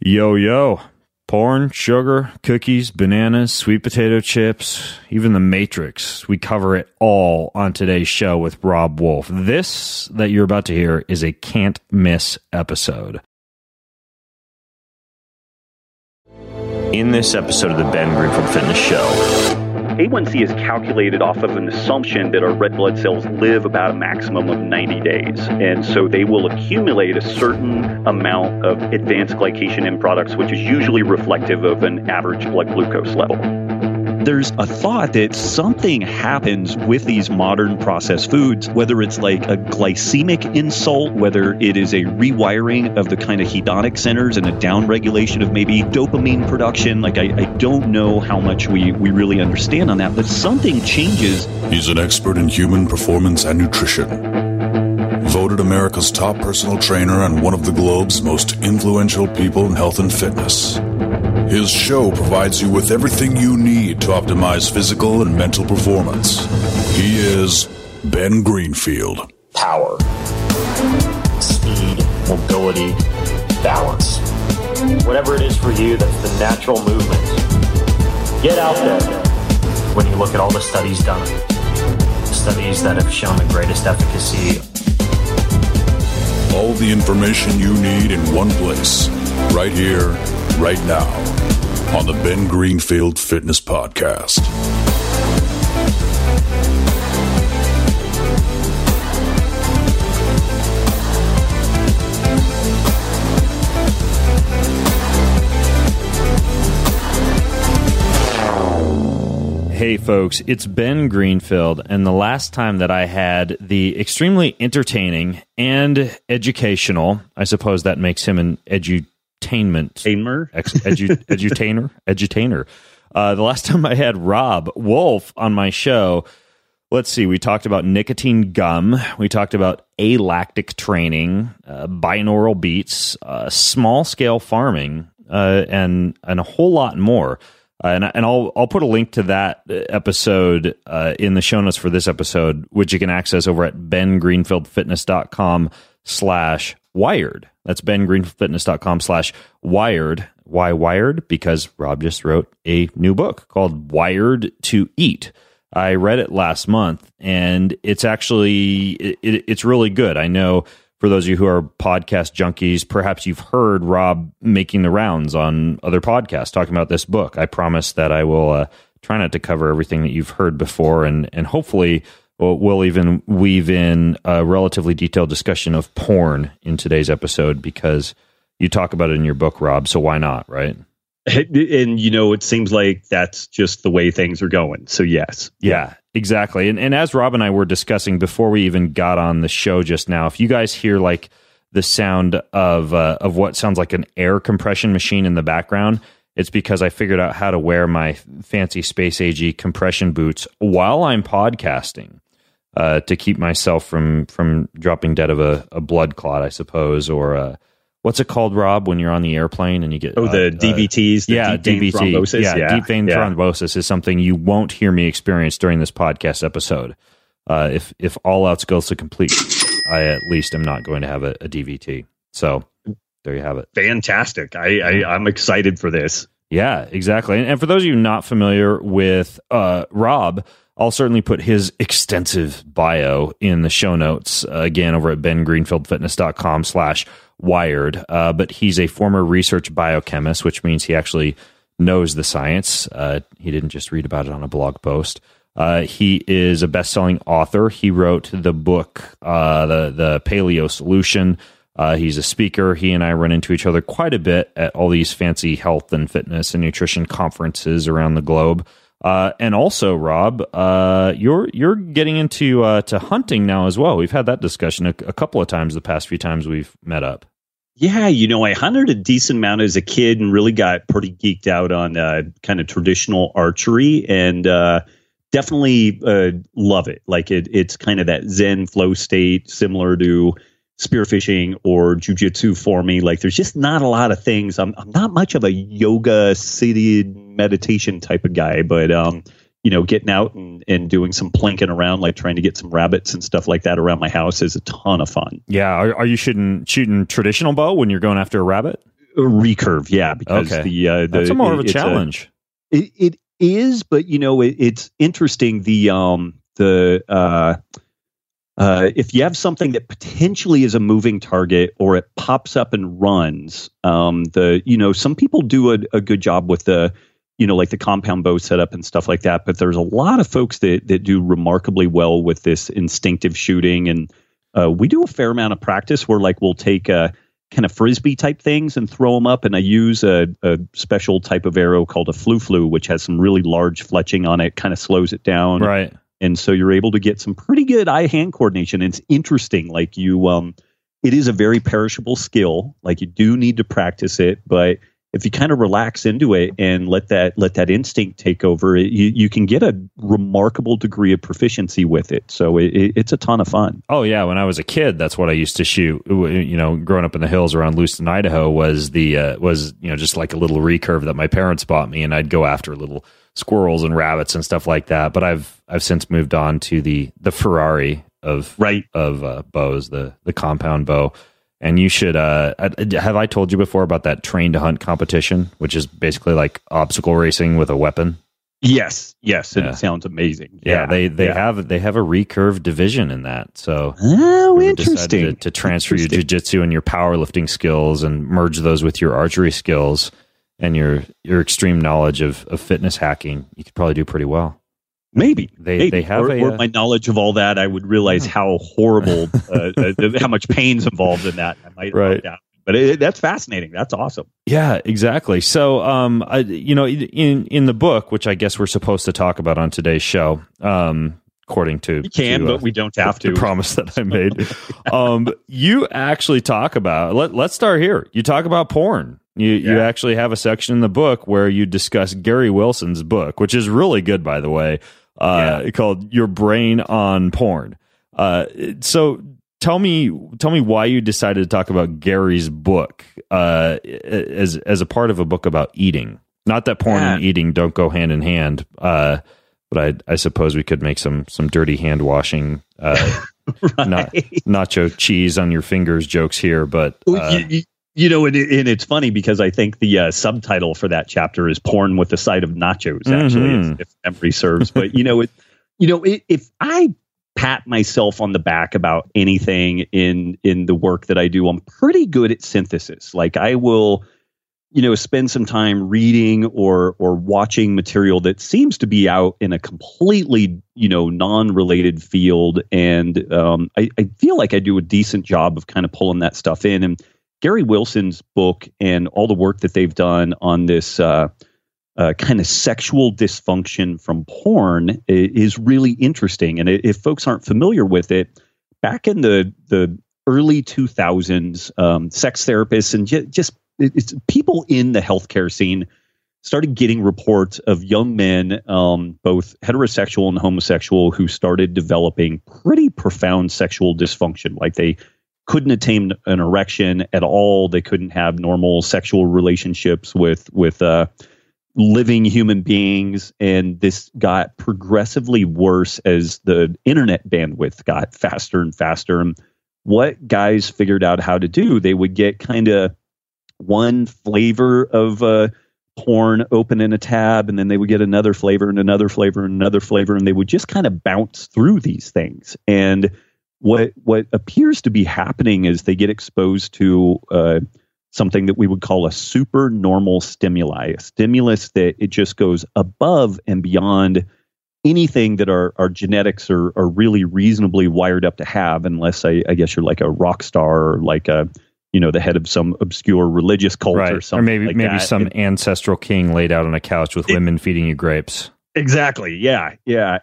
Yo, yo. Porn, sugar, cookies, bananas, sweet potato chips, even the Matrix. We cover it all on today's show with Robb Wolf. This that you're about to hear is a can't miss episode. In this episode of the Ben Greenfield Fitness Show, A1C is calculated off of an assumption that our red blood cells live about a maximum of 90 days. And so they will accumulate a certain amount of advanced glycation end products, which is usually reflective of an average blood glucose level. There's a thought that something happens with these modern processed foods, whether it's like a glycemic insult, whether it is a rewiring of the kind of hedonic centers and a downregulation of maybe dopamine production. Like, I don't know how much we really understand on that, but something changes. He's an expert in human performance and nutrition. Voted America's top personal trainer and one of the globe's most influential people in health and fitness. His show provides you with everything you need to optimize physical and mental performance. He is Ben Greenfield. Power, speed, mobility, balance. Whatever it is for you, that's the natural movement. Get out there. When you look at all the studies done, studies that have shown the greatest efficacy. All the information you need in one place, right here, right now, on the Ben Greenfield Fitness Podcast. Hey folks, it's Ben Greenfield, and the last time that I had the extremely entertaining and educational, I suppose that makes him an edutainer. The last time I had Robb Wolf on my show, let's see, we talked about nicotine gum, we talked about alactic training, binaural beats, small-scale farming, and a whole lot more. And I'll put a link to that episode in the show notes for this episode, which you can access over at bengreenfieldfitness.com/wired. That's bengreenfieldfitness.com/wired. Why wired? Because Robb just wrote a new book called Wired to Eat. I read it last month, and it's actually it's really good. I know for those of you who are podcast junkies, perhaps you've heard Robb making the rounds on other podcasts talking about this book. I promise that I will try not to cover everything that you've heard before, and hopefully we'll even weave in a relatively detailed discussion of porn in today's episode, because you talk about it in your book, Robb, so why not, right? And, you know, it seems like that's just the way things are going. So, yes. Yeah, exactly. And as Robb and I were discussing before we even got on the show just now, if you guys hear like the sound of what sounds like an air compression machine in the background, it's because I figured out how to wear my fancy Space AG compression boots while I'm podcasting to keep myself from dropping dead of a blood clot, I suppose, or what's it called, Robb, when you're on the airplane and you get... the DVTs, deep vein thrombosis. Yeah, deep vein thrombosis is something you won't hear me experience during this podcast episode. If all else goes to complete, I at least am not going to have a DVT. So there you have it. Fantastic. I'm excited for this. Yeah, exactly. And for those of you not familiar with Robb, I'll certainly put his extensive bio in the show notes, again, over at bengreenfieldfitness.com/wired. But he's a former research biochemist, which means he actually knows the science. He didn't just read about it on a blog post. He is a best-selling author. He wrote the book, The Paleo Solution. He's a speaker. He and I run into each other quite a bit at all these fancy health and fitness and nutrition conferences around the globe. And also, Robb, you're getting into to hunting now as well. We've had that discussion a couple of times the past few times we've met up. Yeah, you know, I hunted a decent amount as a kid and really got pretty geeked out on kind of traditional archery, and definitely love it. Like it's kind of that Zen flow state, similar to spearfishing or jujitsu for me. Like there's just not a lot of things. I'm not much of a yoga seated meditation type of guy, but you know, getting out and doing some plinking around, like trying to get some rabbits and stuff like that around my house is a ton of fun. Yeah. Are you shooting traditional bow when you're going after a rabbit? Recurve, yeah, because that's more of a challenge. It is, but it's interesting. If you have something that potentially is a moving target or it pops up and runs, some people do a good job with the like the compound bow setup and stuff like that. But there's a lot of folks that do remarkably well with this instinctive shooting. And we do a fair amount of practice where we'll take kind of Frisbee type things and throw them up. And I use a special type of arrow called a flu, which has some really large fletching on it, kind of slows it down. Right. And so you're able to get some pretty good eye-hand coordination. And it's interesting. It is a very perishable skill. You do need to practice it, but if you kind of relax into it and let that instinct take over, you can get a remarkable degree of proficiency with it. So it's a ton of fun. Oh yeah, when I was a kid, that's what I used to shoot. Growing up in the hills around Lewiston, Idaho, was just like a little recurve that my parents bought me, and I'd go after little squirrels and rabbits and stuff like that. But I've since moved on to the Ferrari of bows, the compound bow. And you should have I told you before about that train to hunt competition, which is basically like obstacle racing with a weapon? Yes, and it sounds amazing. Yeah, they have a recurve division in that. So interesting to transfer your jiu-jitsu and your powerlifting skills and merge those with your archery skills and your extreme knowledge of fitness hacking. You could probably do pretty well. Maybe they have or my knowledge of all that, I would realize how horrible, how much pain's involved in that. I might write down. But that's fascinating. That's awesome. Yeah, exactly. So, in the book, which I guess we're supposed to talk about on today's show, according to we can, but we don't have to. The promise that I made. You actually talk about. Let's start here. You talk about porn. You actually have a section in the book where you discuss Gary Wilson's book, which is really good, by the way, called "Your Brain on Porn." So tell me why you decided to talk about Gary's book as a part of a book about eating. Not that porn and eating don't go hand in hand, but I suppose we could make some dirty hand washing, nacho cheese on your fingers jokes here, but. And it's funny because I think the subtitle for that chapter is "Porn with a Side of Nachos." Actually, if memory serves. But if I pat myself on the back about anything in the work that I do, I'm pretty good at synthesis. I will, spend some time reading or watching material that seems to be out in a completely non-related field, and I feel like I do a decent job of kind of pulling that stuff in. And Gary Wilson's book and all the work that they've done on this kind of sexual dysfunction from porn is really interesting. And if folks aren't familiar with it, back in the early 2000s, sex therapists and just people in the healthcare scene started getting reports of young men, both heterosexual and homosexual, who started developing pretty profound sexual dysfunction. They couldn't attain an erection at all. They couldn't have normal sexual relationships with living human beings. And this got progressively worse as the internet bandwidth got faster and faster. And what guys figured out how to do, they would get kind of one flavor of porn open in a tab, and then they would get another flavor and another flavor and another flavor, and they would just kind of bounce through these things. And what appears to be happening is they get exposed to something that we would call a supernormal stimuli, a stimulus that it just goes above and beyond anything that our genetics are really reasonably wired up to have, unless I guess you're like a rock star or like a the head of some obscure religious cult or something, or maybe some ancestral king laid out on a couch with women feeding you grapes. Exactly. Yeah.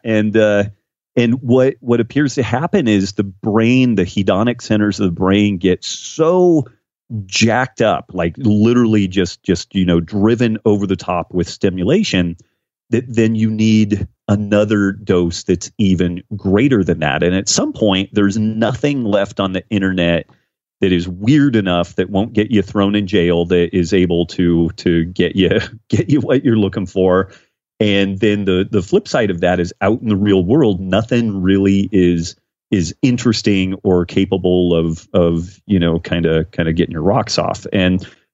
And what appears to happen is the brain, the hedonic centers of the brain get so jacked up, literally just driven over the top with stimulation, that then you need another dose that's even greater than that. And at some point, there's nothing left on the internet that is weird enough that won't get you thrown in jail, that is able to get you what you're looking for. And then the flip side of that is, out in the real world, nothing really is interesting or capable of kind of getting your rocks off. And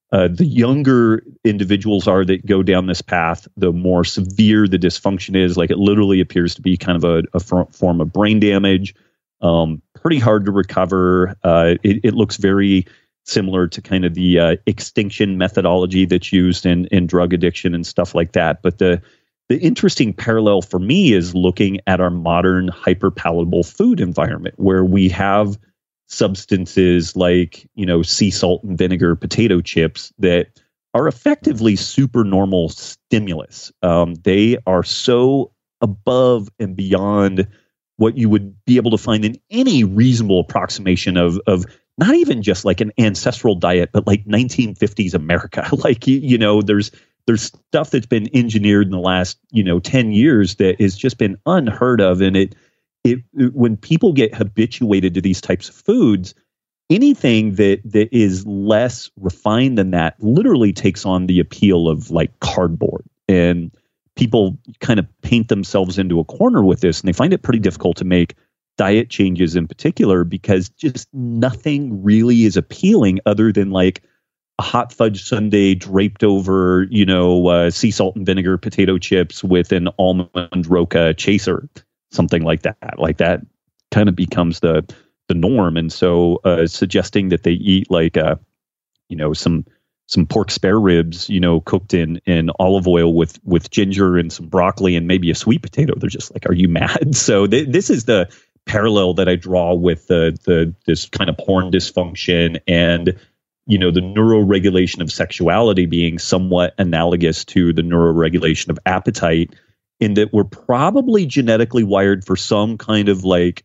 The younger individuals are that go down this path, the more severe the dysfunction is. Like, it literally appears to be kind of a form of brain damage. Pretty hard to recover. It looks very similar to kind of the extinction methodology that's used in drug addiction and stuff like that. But the interesting parallel for me is looking at our modern hyperpalatable food environment, where we have substances like, sea salt and vinegar potato chips that are effectively super normal stimulus. They are so above and beyond what you would be able to find in any reasonable approximation of not even just like an ancestral diet, but like 1950s America. Like, there's stuff that's been engineered in the last, 10 years that has just been unheard of. And it when people get habituated to these types of foods, anything that is less refined than that literally takes on the appeal of like cardboard. And people kind of paint themselves into a corner with this, and they find it pretty difficult to make diet changes in particular, because just nothing really is appealing other than like a hot fudge sundae draped over, sea salt and vinegar potato chips with an almond roca chaser, something like that. Like, that kind of becomes the norm. And so suggesting that they eat like, some pork spare ribs, cooked in olive oil with ginger and some broccoli and maybe a sweet potato, they're just like, are you mad? So this is the parallel that I draw with this kind of porn dysfunction and, the neuroregulation of sexuality being somewhat analogous to the neuroregulation of appetite, in that we're probably genetically wired for some kind of like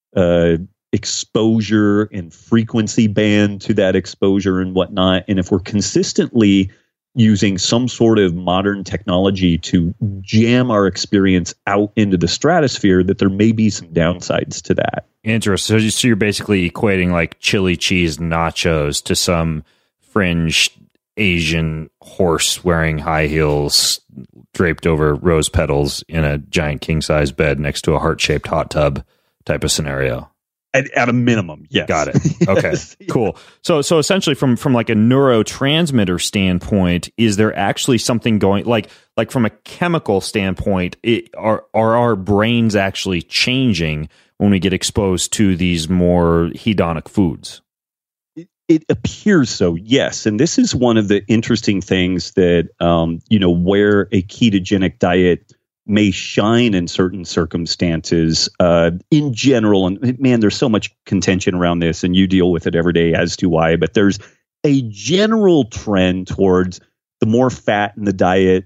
exposure and frequency band to that exposure and whatnot. And if we're consistently using some sort of modern technology to jam our experience out into the stratosphere, that there may be some downsides to that. Interesting. So you're basically equating like chili cheese nachos to some fringe Asian horse wearing high heels draped over rose petals in a giant king-size bed next to a heart-shaped hot tub type of scenario. At a minimum, yes. Got it. Okay, cool. So essentially, from like a neurotransmitter standpoint, is there actually something going like from a chemical standpoint? Are our brains actually changing when we get exposed to these more hedonic foods? It appears so, yes. And this is one of the interesting things that where a ketogenic diet may shine in certain circumstances in general. And man, there's so much contention around this, and you deal with it every day, as do I. But there's a general trend towards the more fat in the diet,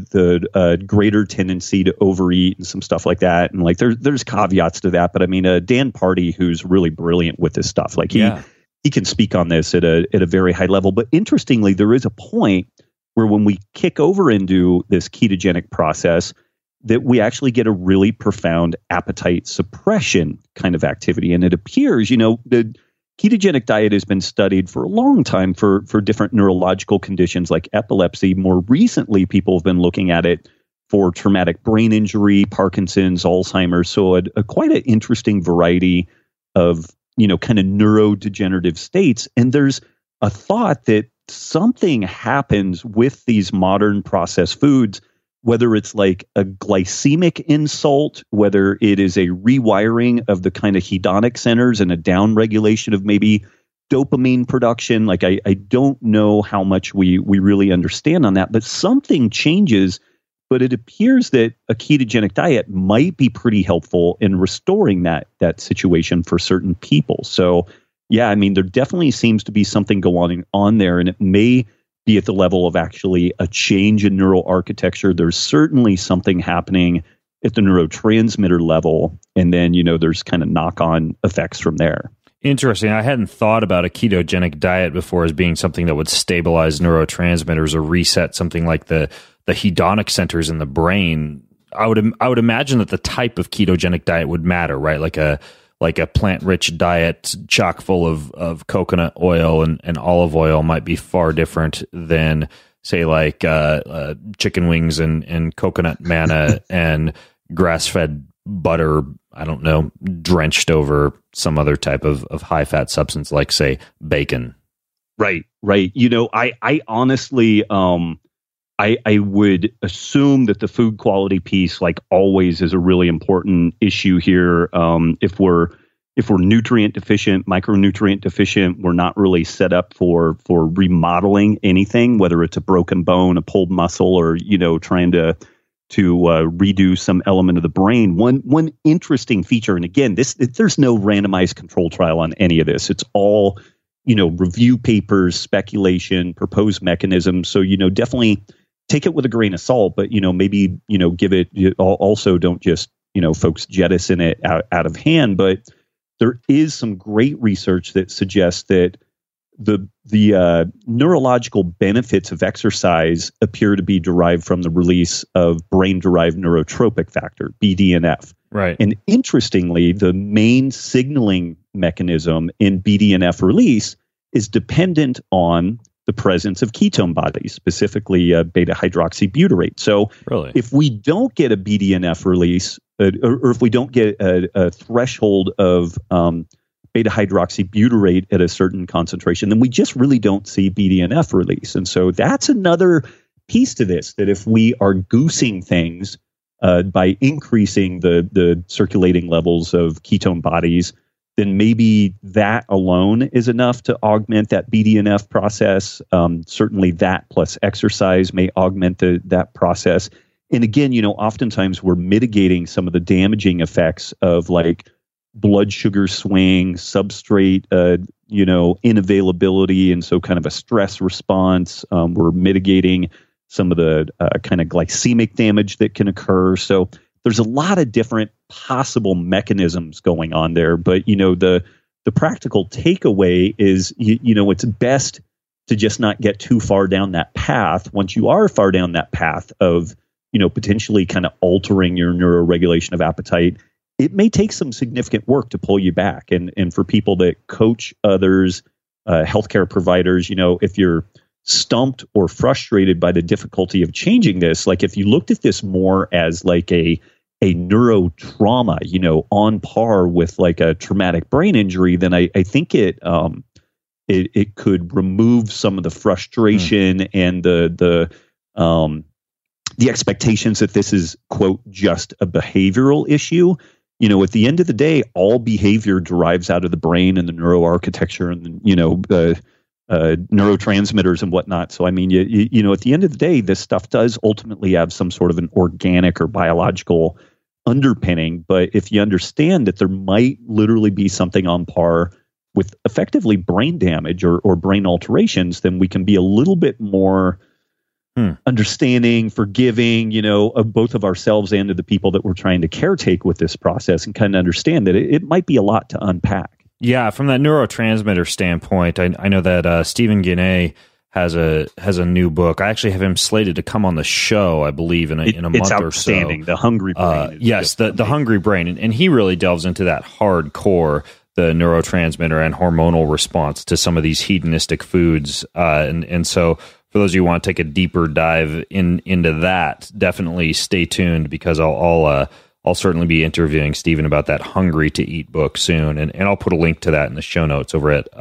the greater tendency to overeat and some stuff like that. And like there's caveats to that. But I mean, Dan Party, who's really brilliant with this stuff, like he can speak on this at a very high level. But interestingly, there is a point where when we kick over into this ketogenic process, that we actually get a really profound appetite suppression kind of activity. And it appears, the ketogenic diet has been studied for a long time for different neurological conditions like epilepsy. More recently, people have been looking at it for traumatic brain injury, Parkinson's, Alzheimer's. So quite an interesting variety of, kind of neurodegenerative states. And there's a thought that something happens with these modern processed foods, whether it's like a glycemic insult, whether it is a rewiring of the kind of hedonic centers and a downregulation of maybe dopamine production. Like I don't know how much we really understand on that, but something changes. But it appears that a ketogenic diet might be pretty helpful in restoring that situation for certain people. So yeah, I mean, there definitely seems to be something going on there, and it may be at the level of actually a change in neural architecture. There's certainly something happening at the neurotransmitter level, and then, there's kind of knock-on effects from there. Interesting. I hadn't thought about a ketogenic diet before as being something that would stabilize neurotransmitters or reset something like the hedonic centers in the brain. I would imagine that the type of ketogenic diet would matter, right? Like a plant-rich diet chock full of coconut oil and olive oil might be far different than, say, like chicken wings and coconut manna and grass-fed butter, I don't know, drenched over some other type of high-fat substance like, say, bacon. Right. I honestly, I would assume that the food quality piece, like always, is a really important issue here. If we're nutrient deficient, micronutrient deficient, we're not really set up for remodeling anything, whether it's a broken bone, a pulled muscle, or trying to redo some element of the brain. One interesting feature, and again, there's no randomized control trial on any of this. It's all review papers, speculation, proposed mechanisms. So definitely take it with a grain of salt, but maybe give it. Also, don't just folks jettison it out of hand. But there is some great research that suggests that the neurological benefits of exercise appear to be derived from the release of brain-derived neurotropic factor, BDNF. Right. And interestingly, the main signaling mechanism in BDNF release is dependent on the presence of ketone bodies, specifically beta-hydroxybutyrate. So really, if we don't get a BDNF release, or if we don't get a threshold of beta-hydroxybutyrate at a certain concentration, then we just really don't see BDNF release. And so that's another piece to this, that if we are goosing things by increasing the circulating levels of ketone bodies, then maybe that alone is enough to augment that BDNF process. Certainly that plus exercise may augment that process. And again, oftentimes we're mitigating some of the damaging effects of like blood sugar swing, substrate, inavailability, and so kind of a stress response. We're mitigating some of the kind of glycemic damage that can occur. So there's a lot of different possible mechanisms going on there. But, the practical takeaway is, it's best to just not get too far down that path. Once you are far down that path of, potentially kind of altering your neuroregulation of appetite, it may take some significant work to pull you back. And for people that coach others, healthcare providers, if you're stumped or frustrated by the difficulty of changing this, like if you looked at this more as like a neurotrauma, on par with like a traumatic brain injury, then I think it could remove some of the frustration and the expectations that this is, quote, just a behavioral issue. At the end of the day, all behavior derives out of the brain and the neuroarchitecture and, the neurotransmitters and whatnot. So, I mean, at the end of the day, this stuff does ultimately have some sort of an organic or biological underpinning. But if you understand that there might literally be something on par with effectively brain damage or brain alterations, then we can be a little bit more understanding, forgiving, of both of ourselves and of the people that we're trying to caretake with this process, and kind of understand that it might be a lot to unpack. Yeah, from that neurotransmitter standpoint, I know that Stephen Guyenet has a new book. I actually have him slated to come on the show, I believe, in a month or so. It's outstanding. The Hungry Brain. Yes, the Hungry Brain. And he really delves into that hardcore, the neurotransmitter and hormonal response to some of these hedonistic foods. And so for those of you who want to take a deeper dive into that, definitely stay tuned, because I'll certainly be interviewing Stephen about that Hungry to Eat book soon. And I'll put a link to that in the show notes over at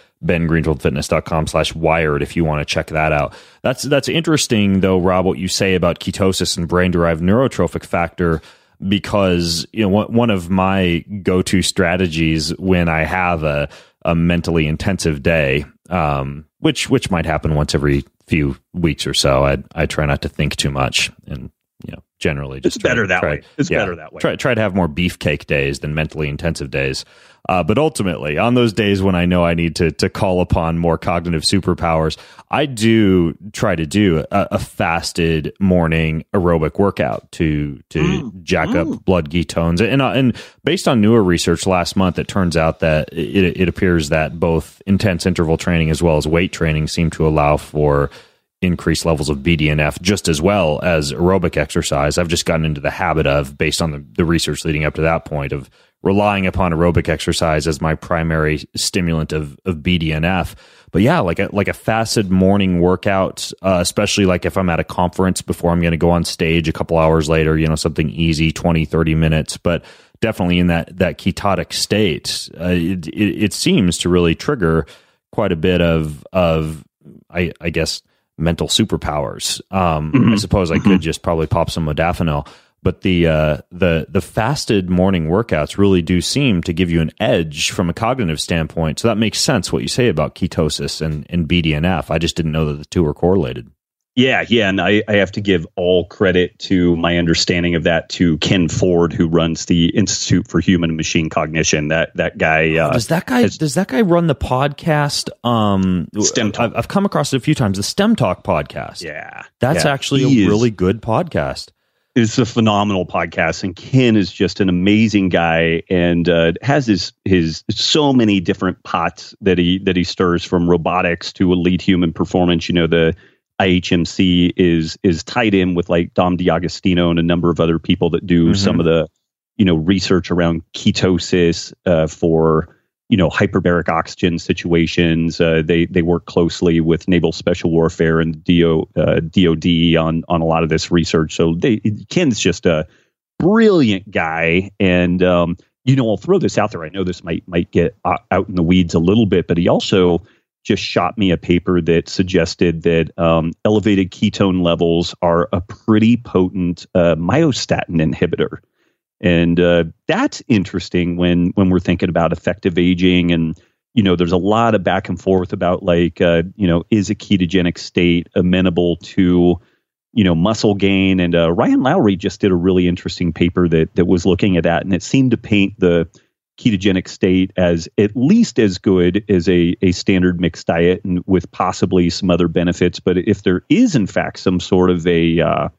bengreenfieldfitness.com/wired if you want to check that out. That's interesting, though, Rob, what you say about ketosis and brain-derived neurotrophic factor, because one of my go-to strategies when I have a mentally intensive day, which might happen once every few weeks or so, I try not to think too much, and generally just better that way. Better that way. Try to have more beefcake days than mentally intensive days. But ultimately, on those days when I know I need to call upon more cognitive superpowers, I do try to do a fasted morning aerobic workout to jack up blood ketones. And based on newer research last month, it turns out that it appears that both intense interval training as well as weight training seem to allow for increased levels of BDNF just as well as aerobic exercise. I've just gotten into the habit of, based on the research leading up to that point, of relying upon aerobic exercise as my primary stimulant of BDNF. But yeah, like a fasted morning workout, especially like if I'm at a conference before I'm going to go on stage a couple hours later, something easy, 20, 30 minutes, but definitely in that ketotic state, it seems to really trigger quite a bit of I guess mental superpowers. I suppose I could just probably pop some modafinil, but the fasted morning workouts really do seem to give you an edge from a cognitive standpoint. So that makes sense what you say about ketosis and BDNF. I just didn't know that the two were correlated. Yeah, and I have to give all credit to my understanding of that to Ken Ford, who runs the Institute for Human and Machine Cognition. That guy does that guy run the podcast? STEM Talk. I've come across it a few times. The STEM Talk podcast. Yeah, that's actually a really good podcast. It's a phenomenal podcast, and Ken is just an amazing guy, and has his so many different pots that he stirs, from robotics to elite human performance. You know, the IHMC is tied in with like Dom D'Agostino and a number of other people that do some of the, research around ketosis for, hyperbaric oxygen situations. They work closely with Naval Special Warfare and DOD on a lot of this research. So Ken's just a brilliant guy. And, I'll throw this out there. I know this might get out in the weeds a little bit, but he also just shot me a paper that suggested that elevated ketone levels are a pretty potent myostatin inhibitor. And that's interesting when we're thinking about effective aging. And, there's a lot of back and forth about is a ketogenic state amenable to, muscle gain? And Ryan Lowry just did a really interesting paper that was looking at that. And it seemed to paint the ketogenic state as at least as good as a standard mixed diet, and with possibly some other benefits. But if there is in fact some sort of a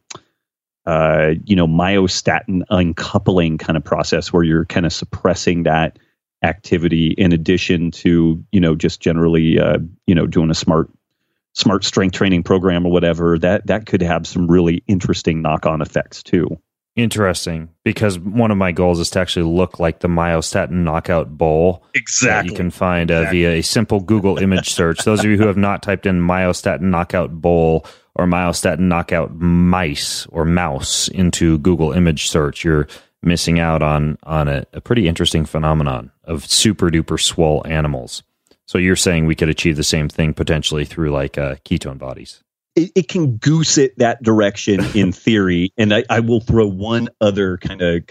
myostatin uncoupling kind of process where you're kind of suppressing that activity in addition to just generally doing a smart strength training program or whatever, that could have some really interesting knock-on effects too. Interesting, because one of my goals is to actually look like the myostatin knockout bowl. Exactly. You can find via a simple Google image search. Those of you who have not typed in myostatin knockout bowl or myostatin knockout mice or mouse into Google image search, you're missing out on a pretty interesting phenomenon of super duper swole animals. So you're saying we could achieve the same thing potentially through like ketone bodies? It can goose it that direction in theory. And I will throw one other kind of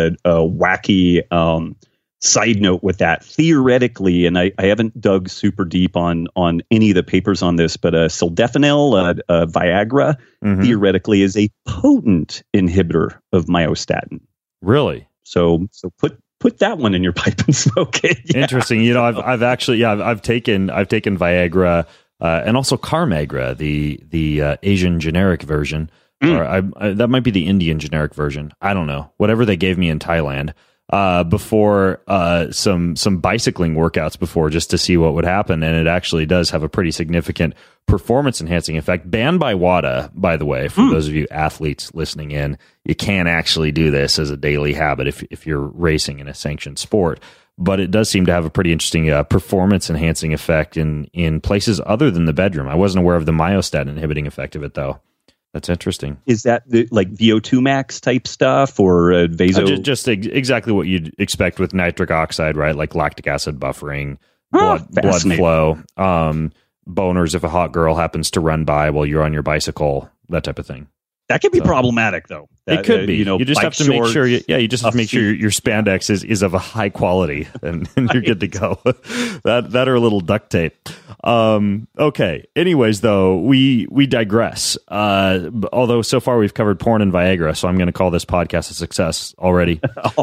wacky side note with that. Theoretically, and I haven't dug super deep on any of the papers on this, but sildenafil, Viagra, theoretically is a potent inhibitor of myostatin. Really? So put that one in your pipe and smoke it. Yeah. Interesting. I've actually I've taken Viagra. And also Carmagra, the Asian generic version, or that might be the Indian generic version. I don't know. Whatever they gave me in Thailand before some bicycling workouts before, just to see what would happen, and it actually does have a pretty significant performance enhancing effect. Banned by WADA, by the way, for those of you athletes listening in. You can't actually do this as a daily habit if you're racing in a sanctioned sport. But it does seem to have a pretty interesting performance-enhancing effect in places other than the bedroom. I wasn't aware of the myostatin inhibiting effect of it, though. That's interesting. Is that like VO2 max type stuff or vaso? Just exactly what you'd expect with nitric oxide, right? Like lactic acid buffering, blood flow, boners if a hot girl happens to run by while you're on your bicycle, that type of thing. That could be problematic, though. It could be. You just have to make sure. You just have to make sure your spandex is of a high quality, and you're good to go. that or a little duct tape. Okay. Anyways, though, we digress. Although so far we've covered porn and Viagra, so I'm going to call this podcast a success already.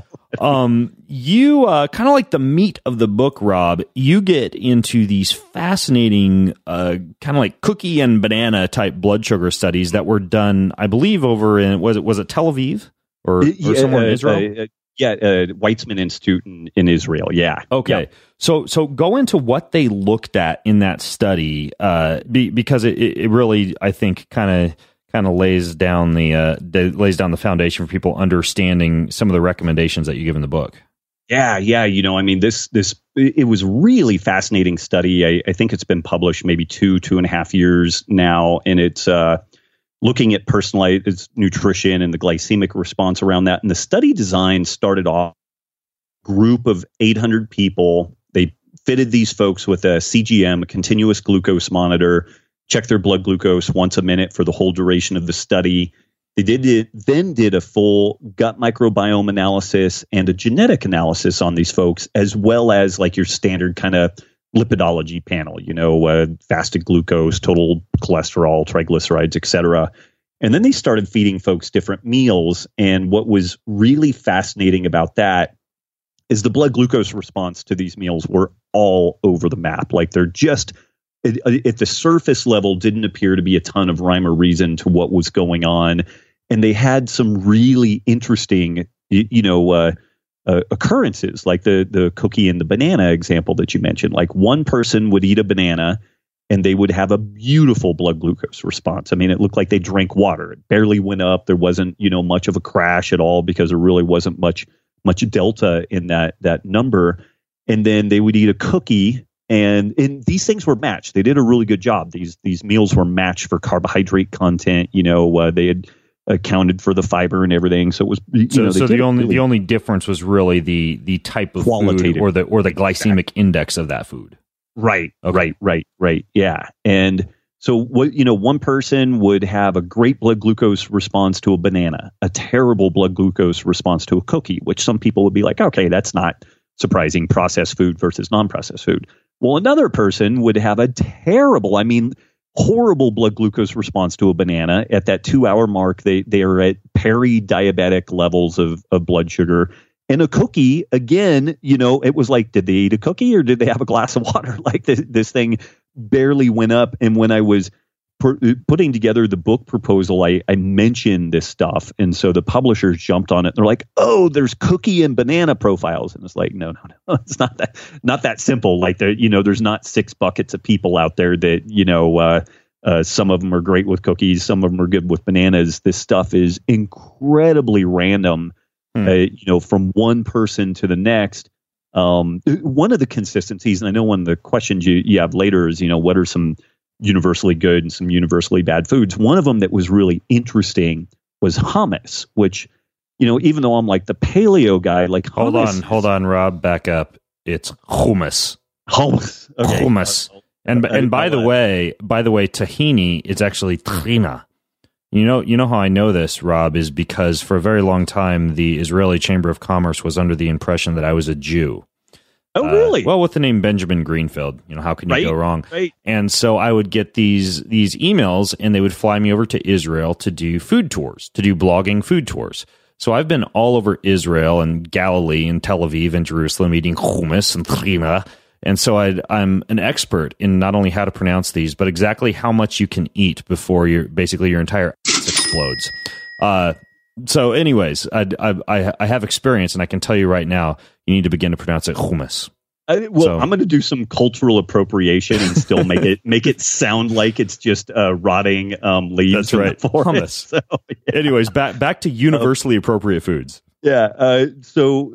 You kind of like the meat of the book, Rob. You get into these fascinating, kind of like cookie and banana type blood sugar studies that were done, I believe, over in was it Tel Aviv or somewhere in Israel? Weizmann Institute in Israel. Yeah. Okay. Yeah. So go into what they looked at in that study, because it really, I think, kind of lays down the foundation for people understanding some of the recommendations that you give in the book. Yeah. I mean, it was really fascinating study. I think it's been published maybe 2.5 years now, and it's looking at personalized nutrition and the glycemic response around that. And the study design started off a group of 800 people. They fitted these folks with a CGM, a continuous glucose monitor, checked their blood glucose once a minute for the whole duration of the study. They then did a full gut microbiome analysis and a genetic analysis on these folks, as well as like your standard kind of lipidology panel, fasted glucose, total cholesterol, triglycerides, et cetera. And then they started feeding folks different meals. And what was really fascinating about that is the blood glucose response to these meals were all over the map. Like they're just at the surface level didn't appear to be a ton of rhyme or reason to what was going on. And they had some really interesting, occurrences, like the cookie and the banana example that you mentioned. Like one person would eat a banana and they would have a beautiful blood glucose response. I mean, it looked like they drank water. It barely went up. There wasn't, much of a crash at all because there really wasn't much delta in that number. And then they would eat a cookie, and these things were matched. They did a really good job. These meals were matched for carbohydrate content. They had accounted for the fiber and everything. So it was the only difference was really the type of food or the glycemic index of that food. Right. Okay. Right. Yeah. And so one person would have a great blood glucose response to a banana, a terrible blood glucose response to a cookie, which some people would be like, okay, that's not surprising, processed food versus non-processed food. Well, another person would have a horrible blood glucose response to a banana. At that 2-hour mark, they are at peri-diabetic levels of blood sugar. And a cookie, again, it was like, did they eat a cookie or did they have a glass of water? Like this thing barely went up. And when I was putting together the book proposal, I mentioned this stuff. And so the publishers jumped on it. They're like, oh, there's cookie and banana profiles. And it's like, no. It's not that simple. Like, there's not 6 buckets of people out there that, some of them are great with cookies. Some of them are good with bananas. This stuff is incredibly random. From one person to the next. One of the consistencies, and I know one of the questions you have later is, what are some universally good and some universally bad foods? One of them that was really interesting was hummus, which, even though I'm like the paleo guy, like hummus. Hold on, Rob, back up. It's hummus. Hummus. Okay. Hummus. And by the way, tahini is actually trina. You know how I know this, Rob, is because for a very long time, the Israeli Chamber of Commerce was under the impression that I was a Jew. Oh, really? Well, with the name Benjamin Greenfield, how can you go wrong? Right. And so I would get these emails, and they would fly me over to Israel to do food tours, to do blogging food tours. So I've been all over Israel and Galilee and Tel Aviv and Jerusalem eating hummus and trina. And so I'm an expert in not only how to pronounce these, but exactly how much you can eat before your entire explodes. So anyways, I have experience, and I can tell you right now, you need to begin to pronounce it hummus. I'm going to do some cultural appropriation and still make it sound like it's just rotting leaves. That's right, hummus. So, yeah. Anyways, back to universally appropriate foods. Yeah. So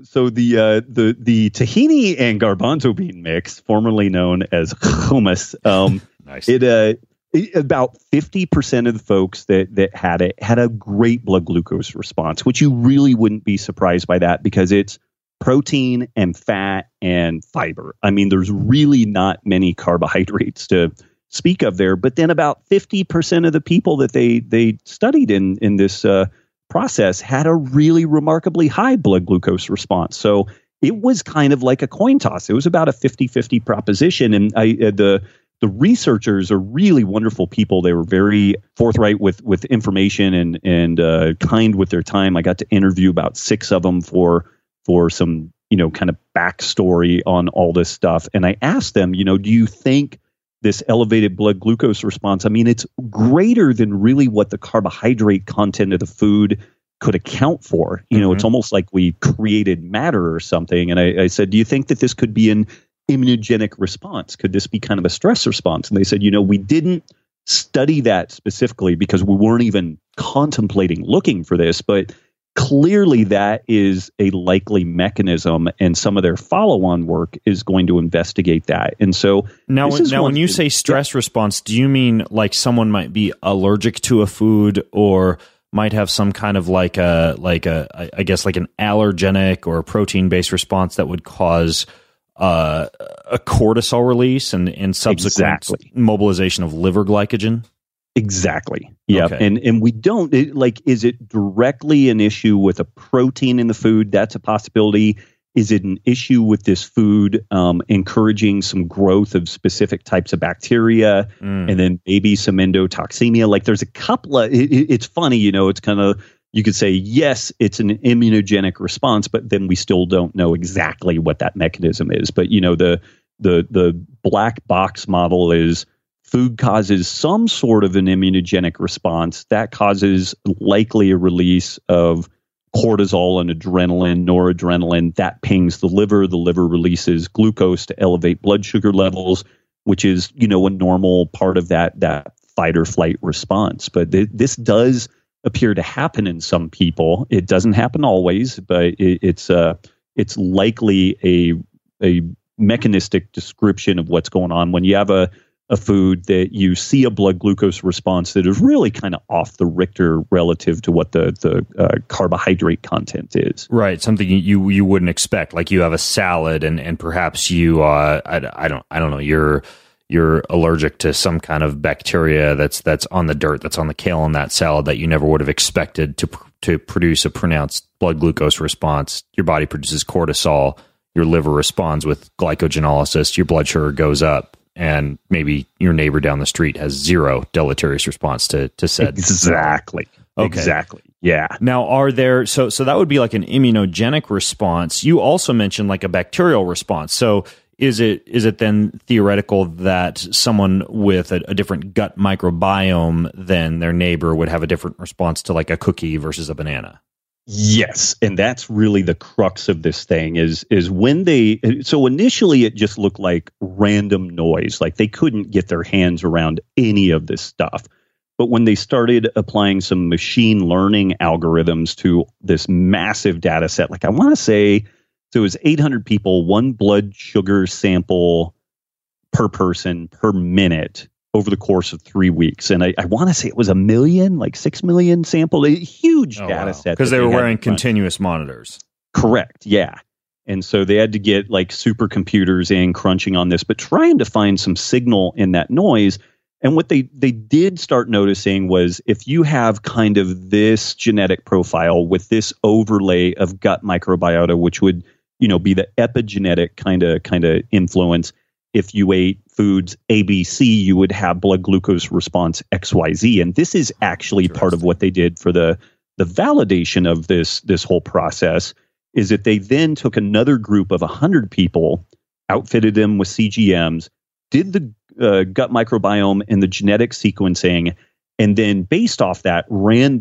the tahini and garbanzo bean mix, formerly known as hummus, nice. About 50% of the folks that had it had a great blood glucose response, which you really wouldn't be surprised by that because it's protein and fat and fiber. I mean, there's really not many carbohydrates to speak of there. But then about 50% of the people that they studied in this process had a really remarkably high blood glucose response. So it was kind of like a coin toss. It was about a 50-50 proposition. And the researchers are really wonderful people. They were very forthright with information and kind with their time. I got to interview about 6 of them for some, kind of backstory on all this stuff. And I asked them, do you think this elevated blood glucose response, I mean, it's greater than really what the carbohydrate content of the food could account for. It's almost like we created matter or something. And I said, do you think that this could be an immunogenic response? Could this be kind of a stress response? And they said, we didn't study that specifically because we weren't even contemplating looking for this, but clearly that is a likely mechanism, and some of their follow-on work is going to investigate that. And so now when you say stress response, do you mean like someone might be allergic to a food or might have some kind of I guess like an allergenic or a protein-based response that would cause a cortisol release and subsequent mobilization of liver glycogen? Exactly. Yeah. Okay. And we don't is it directly an issue with a protein in the food? That's a possibility. Is it an issue with this food encouraging some growth of specific types of bacteria and then maybe some endotoxemia? Like there's a couple of, it's funny, it's kind of, you could say, yes, it's an immunogenic response, but then we still don't know exactly what that mechanism is. But, the black box model is food causes some sort of an immunogenic response that causes likely a release of cortisol and adrenaline, noradrenaline, that pings the liver. The liver releases glucose to elevate blood sugar levels, which is, a normal part of that fight or flight response. But this does appear to happen in some people. It doesn't happen always, but it's likely a mechanistic description of what's going on when you have a food that you see a blood glucose response that is really kind of off the Richter relative to what the carbohydrate content is. Right, something you wouldn't expect. Like you have a salad and perhaps you I don't know, you're allergic to some kind of bacteria that's on the dirt, that's on the kale in that salad that you never would have expected to produce a pronounced blood glucose response. Your body produces cortisol, your liver responds with glycogenolysis, your blood sugar goes up, and maybe your neighbor down the street has zero deleterious response to said. Exactly. Okay. Exactly. Yeah. Now, are there, so that would be like an immunogenic response. You also mentioned like a bacterial response. So is it then theoretical that someone with a different gut microbiome than their neighbor would have a different response to like a cookie versus a banana? Yes, and that's really the crux of this thing is when so initially it just looked like random noise, like they couldn't get their hands around any of this stuff. But when they started applying some machine learning algorithms to this massive data set, like I want to say, so it was 800 people, one blood sugar sample per person per minute over the course of 3 weeks. And I want to say it was 1 million, like 6 million sample, a huge data set. Because they were wearing continuous monitors. Correct. Yeah. And so they had to get like supercomputers in crunching on this, but trying to find some signal in that noise. And what they did start noticing was if you have kind of this genetic profile with this overlay of gut microbiota, which would, be the epigenetic kind of influence, if you ate foods ABC, you would have blood glucose response XYZ. And this is actually part of what they did for the validation of this whole process, is that they then took another group of 100 people, outfitted them with CGMs, did the gut microbiome and the genetic sequencing, and then based off that, ran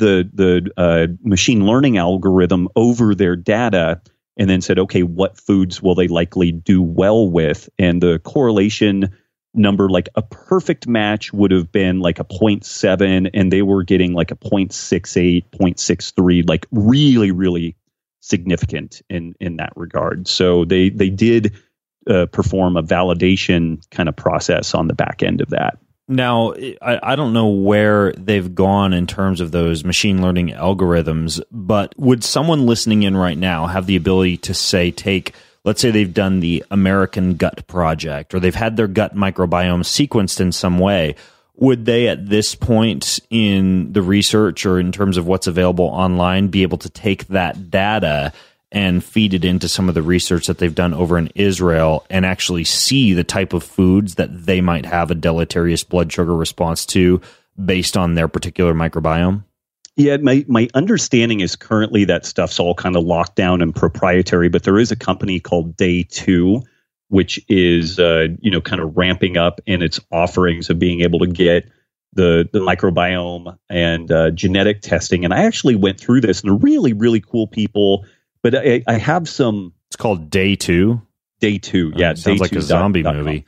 the machine learning algorithm over their data and then said, okay, what foods will they likely do well with? And the correlation number, like a perfect match would have been like a 0.7, and they were getting like a 0.68, 0.63, like really, really significant in that regard. So they did perform a validation kind of process on the back end of that. Now, I don't know where they've gone in terms of those machine learning algorithms, but would someone listening in right now have the ability to say, let's say they've done the American Gut Project, or they've had their gut microbiome sequenced in some way. Would they at this point in the research or in terms of what's available online be able to take that data and feed it into some of the research that they've done over in Israel and actually see the type of foods that they might have a deleterious blood sugar response to based on their particular microbiome? Yeah, my understanding is currently that stuff's all kind of locked down and proprietary, but there is a company called Day 2, which is kind of ramping up in its offerings of being able to get the microbiome and genetic testing. And I actually went through this, and they're really, really cool people. But I have some. It's called Day 2. Day 2, yeah. Sounds like a zombie movie.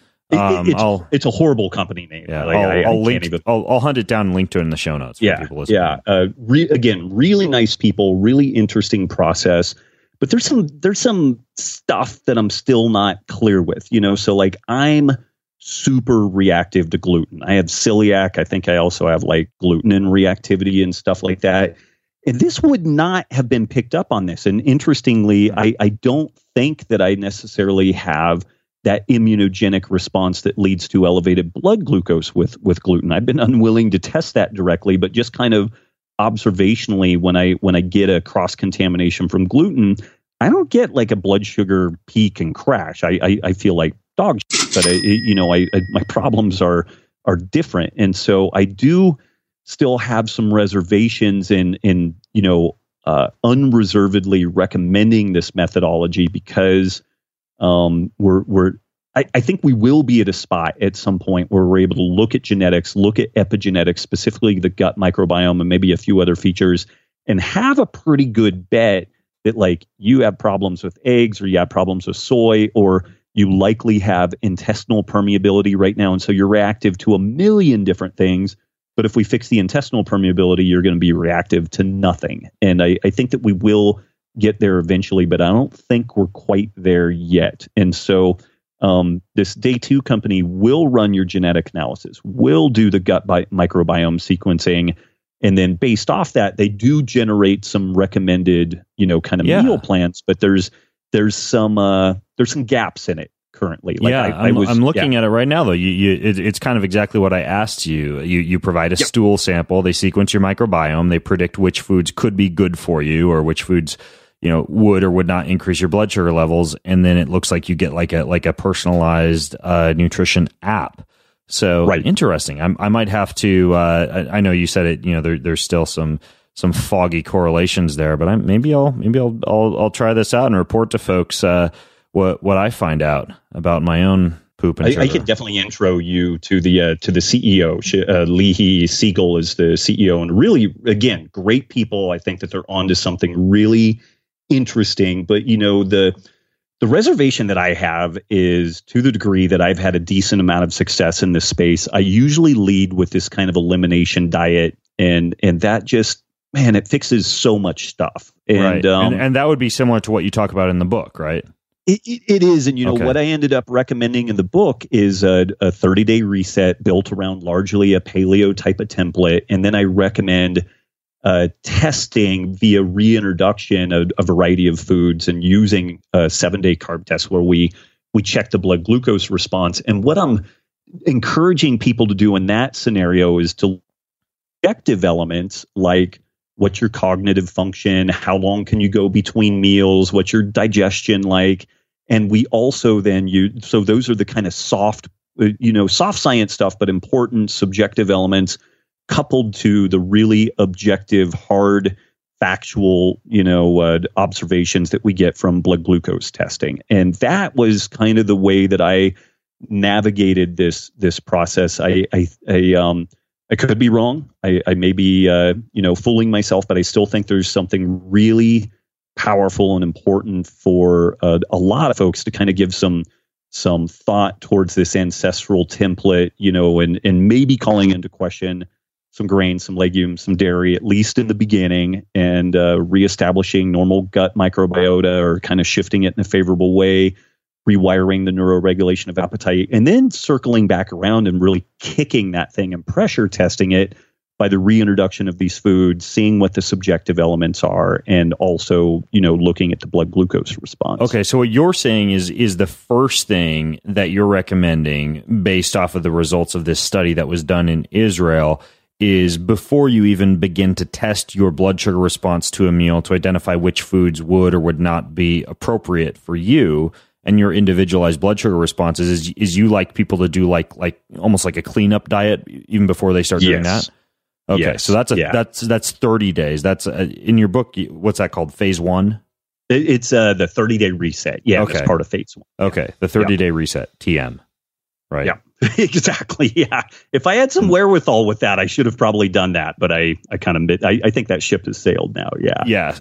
It's a horrible company name. Yeah, I'll hunt it down and link to it in the show notes. Yeah, again, really nice people, really interesting process. But there's some stuff that I'm still not clear with. So like I'm super reactive to gluten. I have celiac. I think I also have like gluten reactivity and stuff like that. And this would not have been picked up on this. And interestingly, I don't think that I necessarily have that immunogenic response that leads to elevated blood glucose with gluten. I've been unwilling to test that directly, but just kind of observationally, when I get a cross contamination from gluten, I don't get like a blood sugar peak and crash. I feel like dog shit, but my problems are different, and so I do still have some reservations in unreservedly recommending this methodology because I think we will be at a spot at some point where we're able to look at genetics, look at epigenetics, specifically the gut microbiome and maybe a few other features, and have a pretty good bet that like you have problems with eggs or you have problems with soy or you likely have intestinal permeability right now. And so you're reactive to a million different things. But if we fix the intestinal permeability, you're going to be reactive to nothing. And I think that we will get there eventually, but I don't think we're quite there yet. And so this Day 2 company will run your genetic analysis, will do the gut microbiome sequencing. And then based off that, they do generate some recommended, meal plans, but there's some gaps in it currently. Like I'm looking at it right now though. It's kind of exactly what I asked you. You provide a stool sample, they sequence your microbiome, they predict which foods could be good for you or which foods, would or would not increase your blood sugar levels, and then it looks like you get like a personalized nutrition app. So interesting. I might have to. I know you said it. There's still some foggy correlations there, but maybe I'll try this out and report to folks what I find out about my own poop and sugar. I could definitely intro you to the CEO. Leahy Siegel is the CEO, and really, again, great people. I think that they're onto something really interesting. But the reservation that I have is to the degree that I've had a decent amount of success in this space. I usually lead with this kind of elimination diet, and that just, man, it fixes so much stuff. And, and that would be similar to what you talk about in the book, right? It is. And, what I ended up recommending in the book is a 30-day reset built around largely a paleo type of template. And then I recommend testing via reintroduction of a variety of foods and using a 7-day carb test where we check the blood glucose response. And what I'm encouraging people to do in that scenario is to objective elements like what's your cognitive function, how long can you go between meals, what's your digestion like. And we also then so those are the kind of soft science stuff, but important subjective elements coupled to the really objective, hard, factual, observations that we get from blood glucose testing. And that was kind of the way that I navigated this process. I could be wrong. I may be, fooling myself, but I still think there's something really powerful and important for a lot of folks to kind of give some thought towards this ancestral template, and maybe calling into question some grains, some legumes, some dairy, at least in the beginning, and reestablishing normal gut microbiota or kind of shifting it in a favorable way, rewiring the neuroregulation of appetite, and then circling back around and really kicking that thing and pressure testing it by the reintroduction of these foods, seeing what the subjective elements are, and also, looking at the blood glucose response. Okay, so what you're saying is the first thing that you're recommending based off of the results of this study that was done in Israel is before you even begin to test your blood sugar response to a meal to identify which foods would or would not be appropriate for you and your individualized blood sugar responses, is you like people to do like almost like a cleanup diet even before they start doing that? Okay, yes. So that's 30 days. That's in your book. What's that called? Phase 1? It's the 30-day reset. Yeah, okay. It's part of phase 1. Okay, the 30-day reset, TM. Right. Yeah, exactly. Yeah. If I had some wherewithal with that, I should have probably done that. But I think that ship has sailed now. Yeah. Yeah.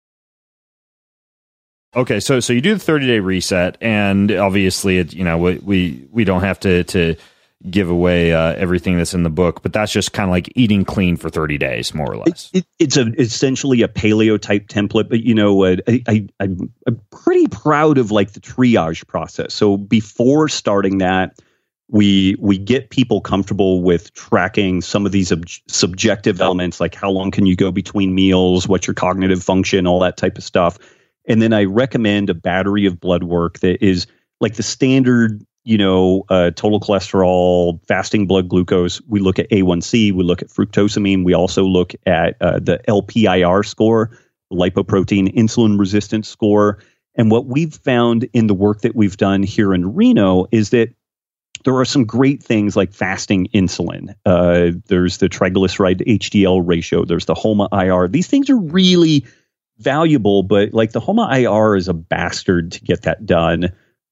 Okay. So you do the 30-day reset, and obviously, we don't have to give away everything that's in the book, but that's just kind of like eating clean for 30 days, more or less. It's essentially a paleo type template, but I'm pretty proud of like the triage process. So before starting that, we get people comfortable with tracking some of these subjective elements, like how long can you go between meals, what's your cognitive function, all that type of stuff. And then I recommend a battery of blood work that is like the standard, total cholesterol, fasting blood glucose, we look at A1C, we look at fructosamine. We also look at the LPIR score, the lipoprotein insulin resistance score. And what we've found in the work that we've done here in Reno is that there are some great things like fasting insulin. There's the triglyceride to HDL ratio. There's the HOMA-IR. These things are really valuable, but like the HOMA-IR is a bastard to get that done.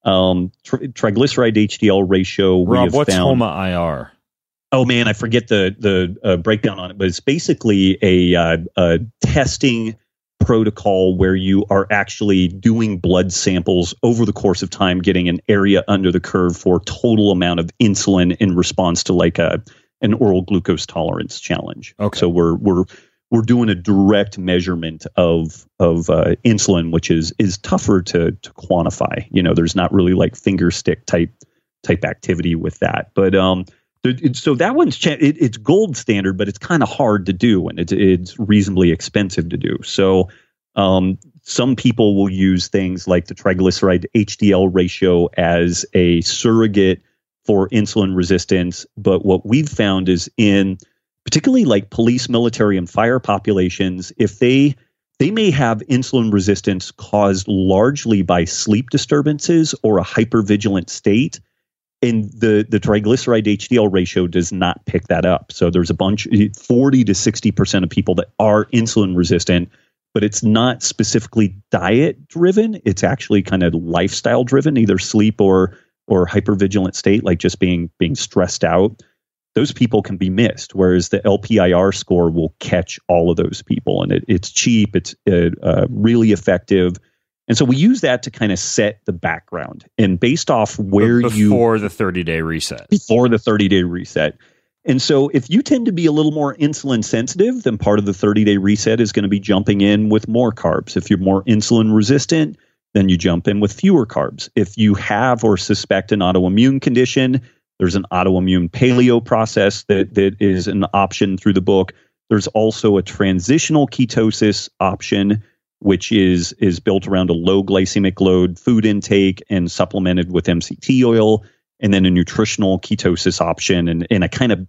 Triglyceride to HDL ratio. Rob, what's HOMA-IR? Oh man, I forget the breakdown on it, but it's basically a testing protocol where you are actually doing blood samples over the course of time, getting an area under the curve for total amount of insulin in response to like an oral glucose tolerance challenge. Okay. So we're doing a direct measurement of insulin, which is tougher to quantify. There's not really like finger stick type activity with that, but so that one's it's gold standard, but it's kind of hard to do, and it's reasonably expensive to do. So some people will use things like the triglyceride to HDL ratio as a surrogate for insulin resistance. But what we've found is in particularly like police, military, and fire populations, if they may have insulin resistance caused largely by sleep disturbances or a hypervigilant state. And the triglyceride HDL ratio does not pick that up. So there's 40 to 60% of people that are insulin resistant, but it's not specifically diet driven. It's actually kind of lifestyle driven, either sleep or hypervigilant state, like just being stressed out. Those people can be missed, whereas the LPIR score will catch all of those people. And it's cheap. It's really effective. And so we use that to kind of set the background, and based off before the 30-day reset. Before the 30-day reset. And so if you tend to be a little more insulin sensitive, then part of the 30-day reset is going to be jumping in with more carbs. If you're more insulin resistant, then you jump in with fewer carbs. If you have or suspect an autoimmune condition, there's an autoimmune paleo process that is an option through the book. There's also a transitional ketosis option, which is built around a low glycemic load food intake and supplemented with MCT oil, and then a nutritional ketosis option. And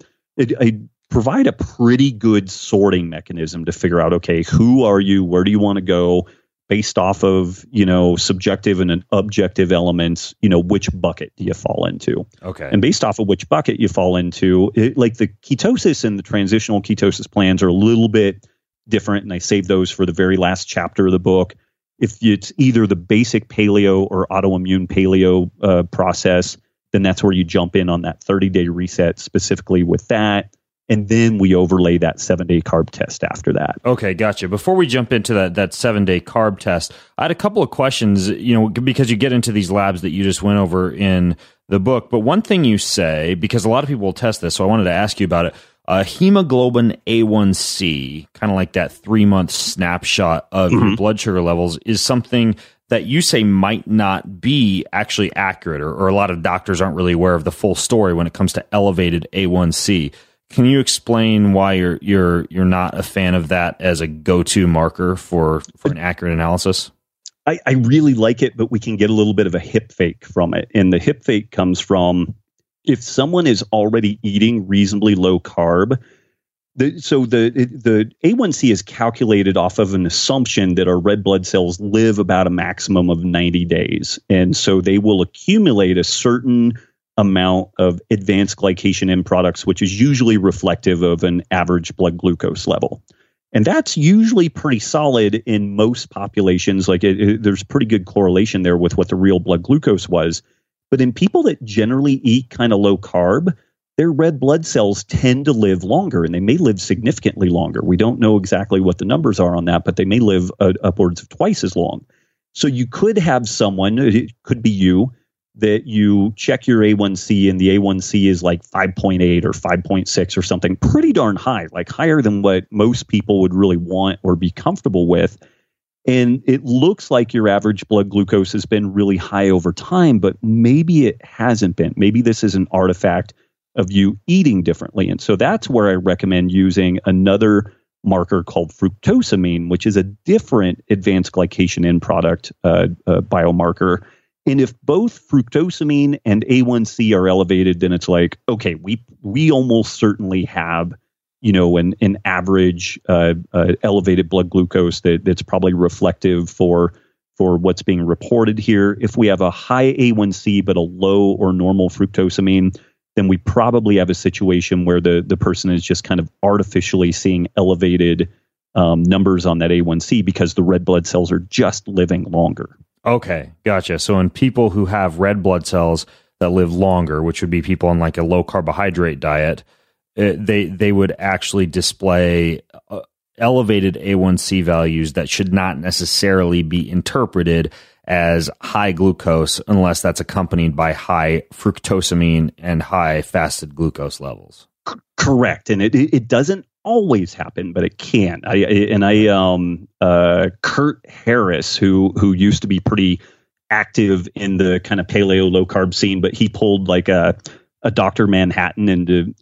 I provide a pretty good sorting mechanism to figure out, okay, who are you? Where do you want to go? Based off of, subjective and objective elements, which bucket do you fall into? Okay. And based off of which bucket you fall into, like the ketosis and the transitional ketosis plans are a little bit different, and I save those for the very last chapter of the book. If it's either the basic paleo or autoimmune paleo process, then that's where you jump in on that 30-day reset specifically with that. And then we overlay that 7-day carb test after that. Okay, gotcha. Before we jump into that 7-day carb test, I had a couple of questions, because you get into these labs that you just went over in the book. But one thing you say, because a lot of people will test this, so I wanted to ask you about it. Hemoglobin A1C, kind of like that 3-month snapshot of your blood sugar levels, is something that you say might not be actually accurate, or a lot of doctors aren't really aware of the full story when it comes to elevated A1C. Can you explain why you're not a fan of that as a go-to marker for an accurate analysis? I really like it, but we can get a little bit of a hip fake from it. And the hip fake comes from if someone is already eating reasonably low carb. So the A1C is calculated off of an assumption that our red blood cells live about a maximum of 90 days. And so they will accumulate a certain amount of advanced glycation end products, which is usually reflective of an average blood glucose level. And that's usually pretty solid in most populations. Like there's pretty good correlation there with what the real blood glucose was. But in people that generally eat kind of low carb, their red blood cells tend to live longer, and they may live significantly longer. We don't know exactly what the numbers are on that, but they may live upwards of twice as long. So you could have someone, it could be you, that you check your A1C and the A1C is like 5.8 or 5.6 or something pretty darn high, like higher than what most people would really want or be comfortable with. And it looks like your average blood glucose has been really high over time, but maybe it hasn't been. Maybe this is an artifact of you eating differently. And so that's where I recommend using another marker called fructosamine, which is a different advanced glycation end product biomarker. And if both fructosamine and A1C are elevated, then it's like, okay, we almost certainly have, an average elevated blood glucose that's probably reflective for what's being reported here. If we have a high A1C but a low or normal fructosamine, then we probably have a situation where the person is just kind of artificially seeing elevated numbers on that A1C because the red blood cells are just living longer. Okay, gotcha. So in people who have red blood cells that live longer, which would be people on like a low carbohydrate diet, they would actually display elevated A1C values that should not necessarily be interpreted as high glucose unless that's accompanied by high fructosamine and high fasted glucose levels. Correct. And it doesn't always happen, but it can. Kurt Harris, who used to be pretty active in the kind of paleo low carb scene, but he pulled like a Dr. Manhattan and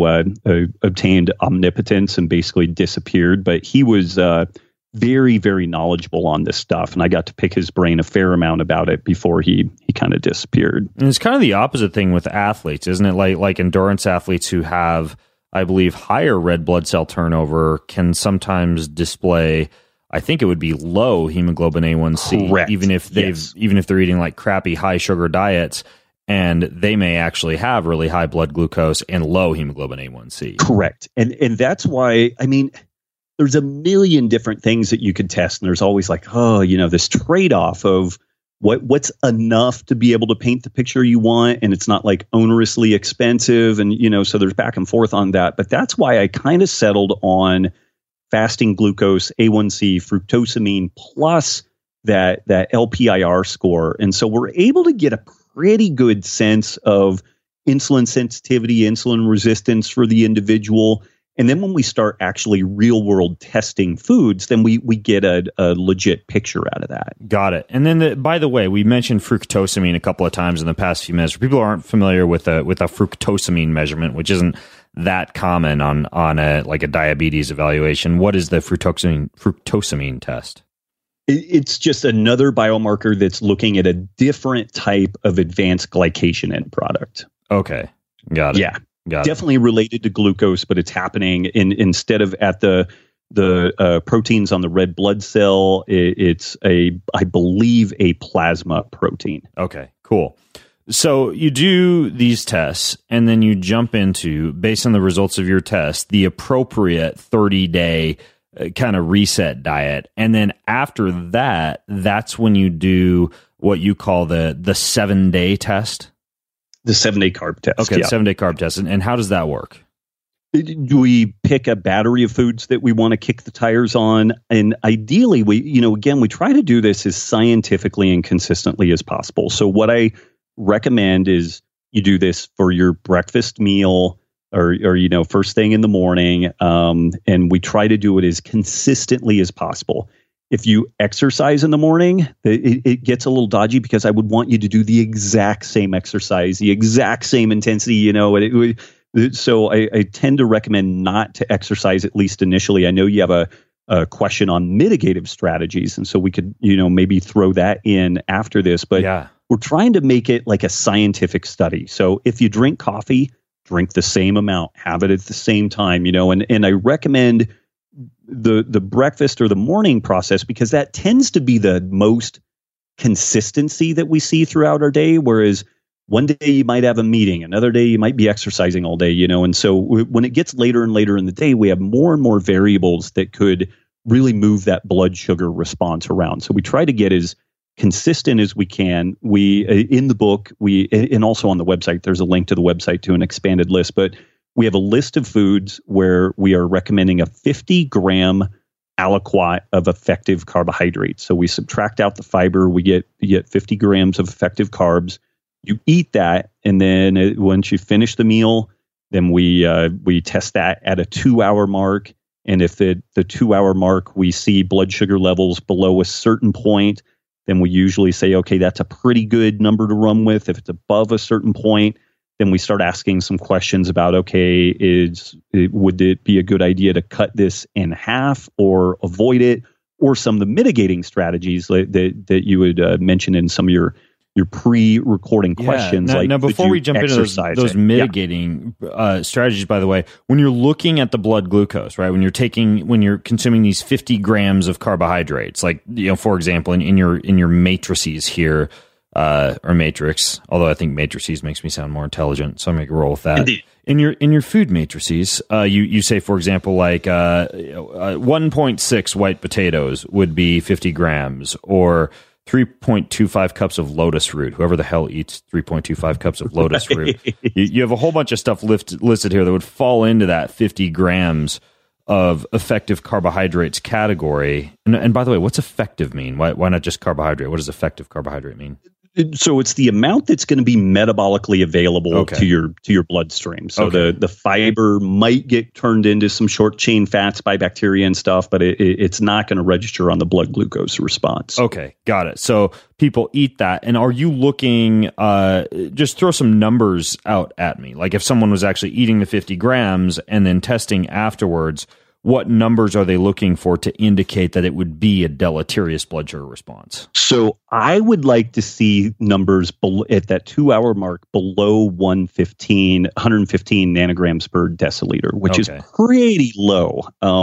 obtained omnipotence and basically disappeared. But he was very, very knowledgeable on this stuff, and I got to pick his brain a fair amount about it before he kind of disappeared. And it's kind of the opposite thing with athletes, isn't it? Like endurance athletes who have, I believe, higher red blood cell turnover can sometimes display, I think it would be low hemoglobin A1C, correct, even if they're eating like crappy high sugar diets, and they may actually have really high blood glucose and low hemoglobin A1C. Correct. And that's why, there's a million different things that you could test, and there's always like, this trade-off of what's enough to be able to paint the picture you want, and it's not like onerously expensive, and so there's back and forth on that. But that's why I kind of settled on fasting glucose, A1C, fructosamine, plus that LPIR score. And so we're able to get a pretty good sense of insulin sensitivity, insulin resistance for the individual. And then when we start actually real world testing foods, then we get a legit picture out of that. Got it. And then, by the way, we mentioned fructosamine a couple of times in the past few minutes. For people who aren't familiar with a fructosamine measurement, which isn't that common on a diabetes evaluation, what is the fructosamine test? It's just another biomarker that's looking at a different type of advanced glycation end product. Okay. Got it. Yeah. Definitely related to glucose, but it's happening instead of at the proteins on the red blood cell. It's I believe a plasma protein. Okay, cool. So you do these tests, and then you jump into, based on the results of your test, the appropriate 30-day kind of reset diet, and then after that, that's when you do what you call the 7-day test. The 7-day carb test. Okay, yeah. 7-day carb test. And how does that work? We pick a battery of foods that we want to kick the tires on. And ideally, we try to do this as scientifically and consistently as possible. So what I recommend is you do this for your breakfast meal or first thing in the morning. And we try to do it as consistently as possible. If you exercise in the morning, it gets a little dodgy because I would want you to do the exact same exercise, the exact same intensity, So I tend to recommend not to exercise, at least initially. I know you have a question on mitigative strategies, and so we could, maybe throw that in after this. But We're trying to make it like a scientific study. So if you drink coffee, drink the same amount, have it at the same time, and I recommend the breakfast or the morning process because that tends to be the most consistency that we see throughout our day. Whereas one day you might have a meeting, another day you might be exercising all day, and so when it gets later and later in the day, we have more and more variables that could really move that blood sugar response around. So we try to get as consistent as we can. We, in the book, and also on the website, there's a link to the website to an expanded list, but we have a list of foods where we are recommending a 50-gram aliquot of effective carbohydrates. So we subtract out the fiber, we get 50 grams of effective carbs. You eat that, and then once you finish the meal, then we test that at a 2-hour mark. And if the 2-hour mark we see blood sugar levels below a certain point, then we usually say, okay, that's a pretty good number to run with. If it's above a certain point, then we start asking some questions about, okay, would it be a good idea to cut this in half or avoid it, or some of the mitigating strategies that you would mention in some of your pre-recording questions. Now, before we jump into those mitigating strategies, by the way, when you're looking at the blood glucose, right? When you're consuming these 50 grams of carbohydrates, like, for example, in your matrices here, or matrix, although I think matrices makes me sound more intelligent, so I'm going to roll with that. Indeed. In your food matrices, you say, for example, like 1.6 white potatoes would be 50 grams, or 3.25 cups of lotus root. Whoever the hell eats 3.25 cups of lotus root. You have a whole bunch of stuff listed here that would fall into that 50 grams of effective carbohydrates category. And by the way, what's effective mean? Why not just carbohydrate? What does effective carbohydrate mean? So it's the amount that's going to be metabolically available to your bloodstream. So the fiber might get turned into some short chain fats by bacteria and stuff, but it's not going to register on the blood glucose response. Okay, got it. So people eat that. And are you looking, just throw some numbers out at me. Like if someone was actually eating the 50 grams and then testing afterwards, what numbers are they looking for to indicate that it would be a deleterious blood sugar response? So I would like to see numbers at that 2-hour mark below 115 nanograms per deciliter, which is pretty low.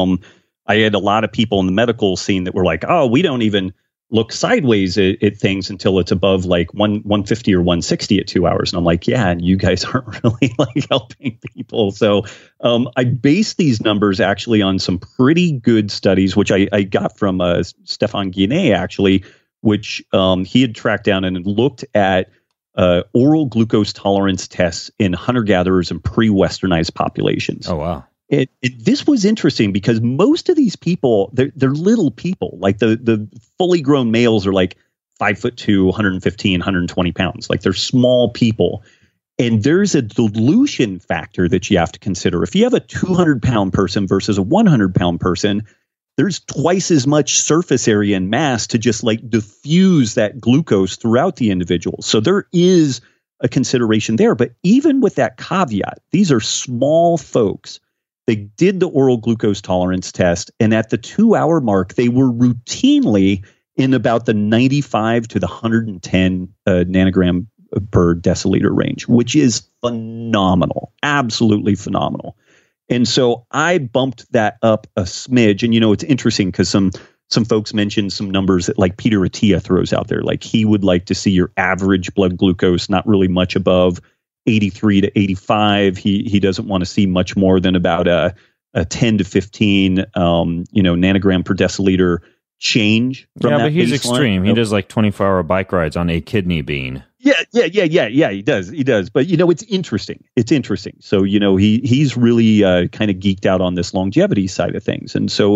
I had a lot of people in the medical scene that were like, oh, we don't even look sideways at things until it's above like 150 or 160 at 2 hours. And I'm like, yeah, and you guys aren't really like helping people. So I based these numbers actually on some pretty good studies, which I got from Stefan Guyenet, actually, which he had tracked down and looked at oral glucose tolerance tests in hunter-gatherers and pre-westernized populations. Oh, wow. This was interesting because most of these people, they're little people. Like the fully grown males are like 5'2", 115, 120 pounds. Like they're small people. And there's a dilution factor that you have to consider. If you have a 200-pound person versus a 100-pound person, there's twice as much surface area and mass to just like diffuse that glucose throughout the individual. So there is a consideration there. But even with that caveat, these are small folks. They did the oral glucose tolerance test, and at the 2-hour mark, they were routinely in about the 95 to the 110 nanogram per deciliter range, which is phenomenal, absolutely phenomenal. And so I bumped that up a smidge. And, it's interesting because some folks mentioned some numbers that like Peter Attia throws out there. Like he would like to see your average blood glucose not really much above 83 to 85. He doesn't want to see much more than about a 10 to 15 nanogram per deciliter change from that. But he's baseline. extreme. He does like 24-hour bike rides on a kidney bean. Yeah. He does. But it's interesting. So he's really kind of geeked out on this longevity side of things, and so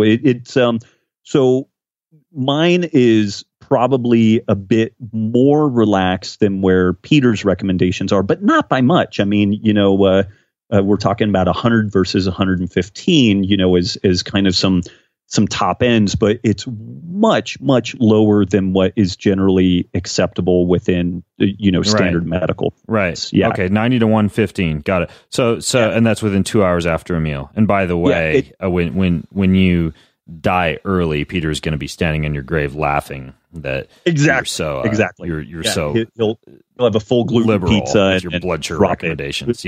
so mine is probably a bit more relaxed than where Peter's recommendations are, but not by much. I mean, we're talking about 100 versus 115, is kind of some top ends, but it's much, much lower than what is generally acceptable within, standard medical. Right. Yeah. Okay. 90 to 115. Got it. So, and that's within 2 hours after a meal. And by the way, when you die early, Peter's going to be standing in your grave laughing that exactly you're so he'll have a full gluten liberal pizza with your blood sugar recommendations.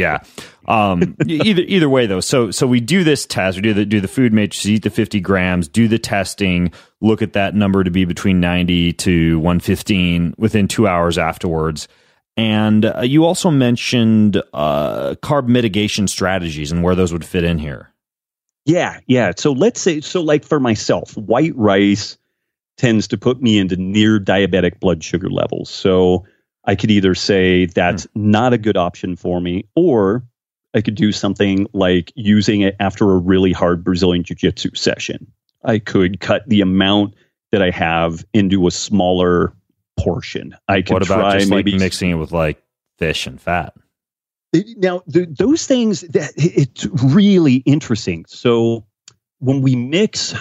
Either way though, so we do this test, we do the food matrix, eat the 50 grams, do the testing, look at that number to be between 90 to 115 within 2 hours afterwards. And you also mentioned carb mitigation strategies and where those would fit in here. Yeah. So let's say, like for myself, white rice tends to put me into near diabetic blood sugar levels. So I could either say that's not a good option for me, or I could do something like using it after a really hard Brazilian Jiu-Jitsu session. I could cut the amount that I have into a smaller portion. I could try just maybe mixing it with like fish and fat. Now, those things, it's really interesting. So when we mix,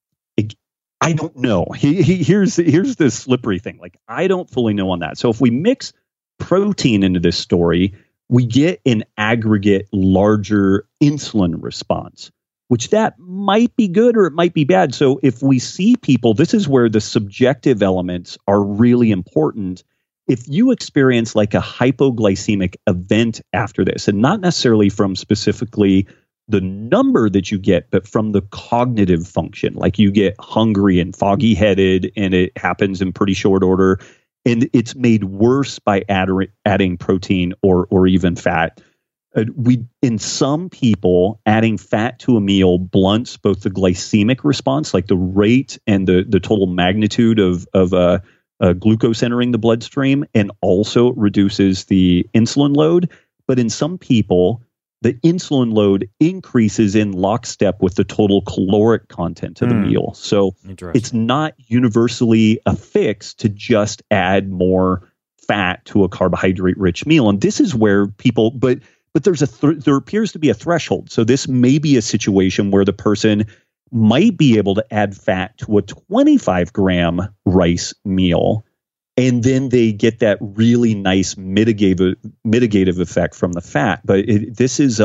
I don't know. Here's the slippery thing. Like, I don't fully know on that. So if we mix protein into this story, we get an aggregate larger insulin response, which that might be good or it might be bad. So if we see people, this is where the subjective elements are really important, if you experience like a hypoglycemic event after this, and not necessarily from specifically the number that you get, but from the cognitive function, like you get hungry and foggy headed, and it happens in pretty short order, and it's made worse by adding protein or even fat. In some people, adding fat to a meal blunts both the glycemic response, like the rate and the total magnitude of glucose entering the bloodstream, and also reduces the insulin load. But in some people, the insulin load increases in lockstep with the total caloric content of the meal. So it's not universally a fix to just add more fat to a carbohydrate-rich meal. And this is where people, but there appears to be a threshold. So this may be a situation where the person might be able to add fat to a 25-gram rice meal, and then they get that really nice mitigative effect from the fat. But this is,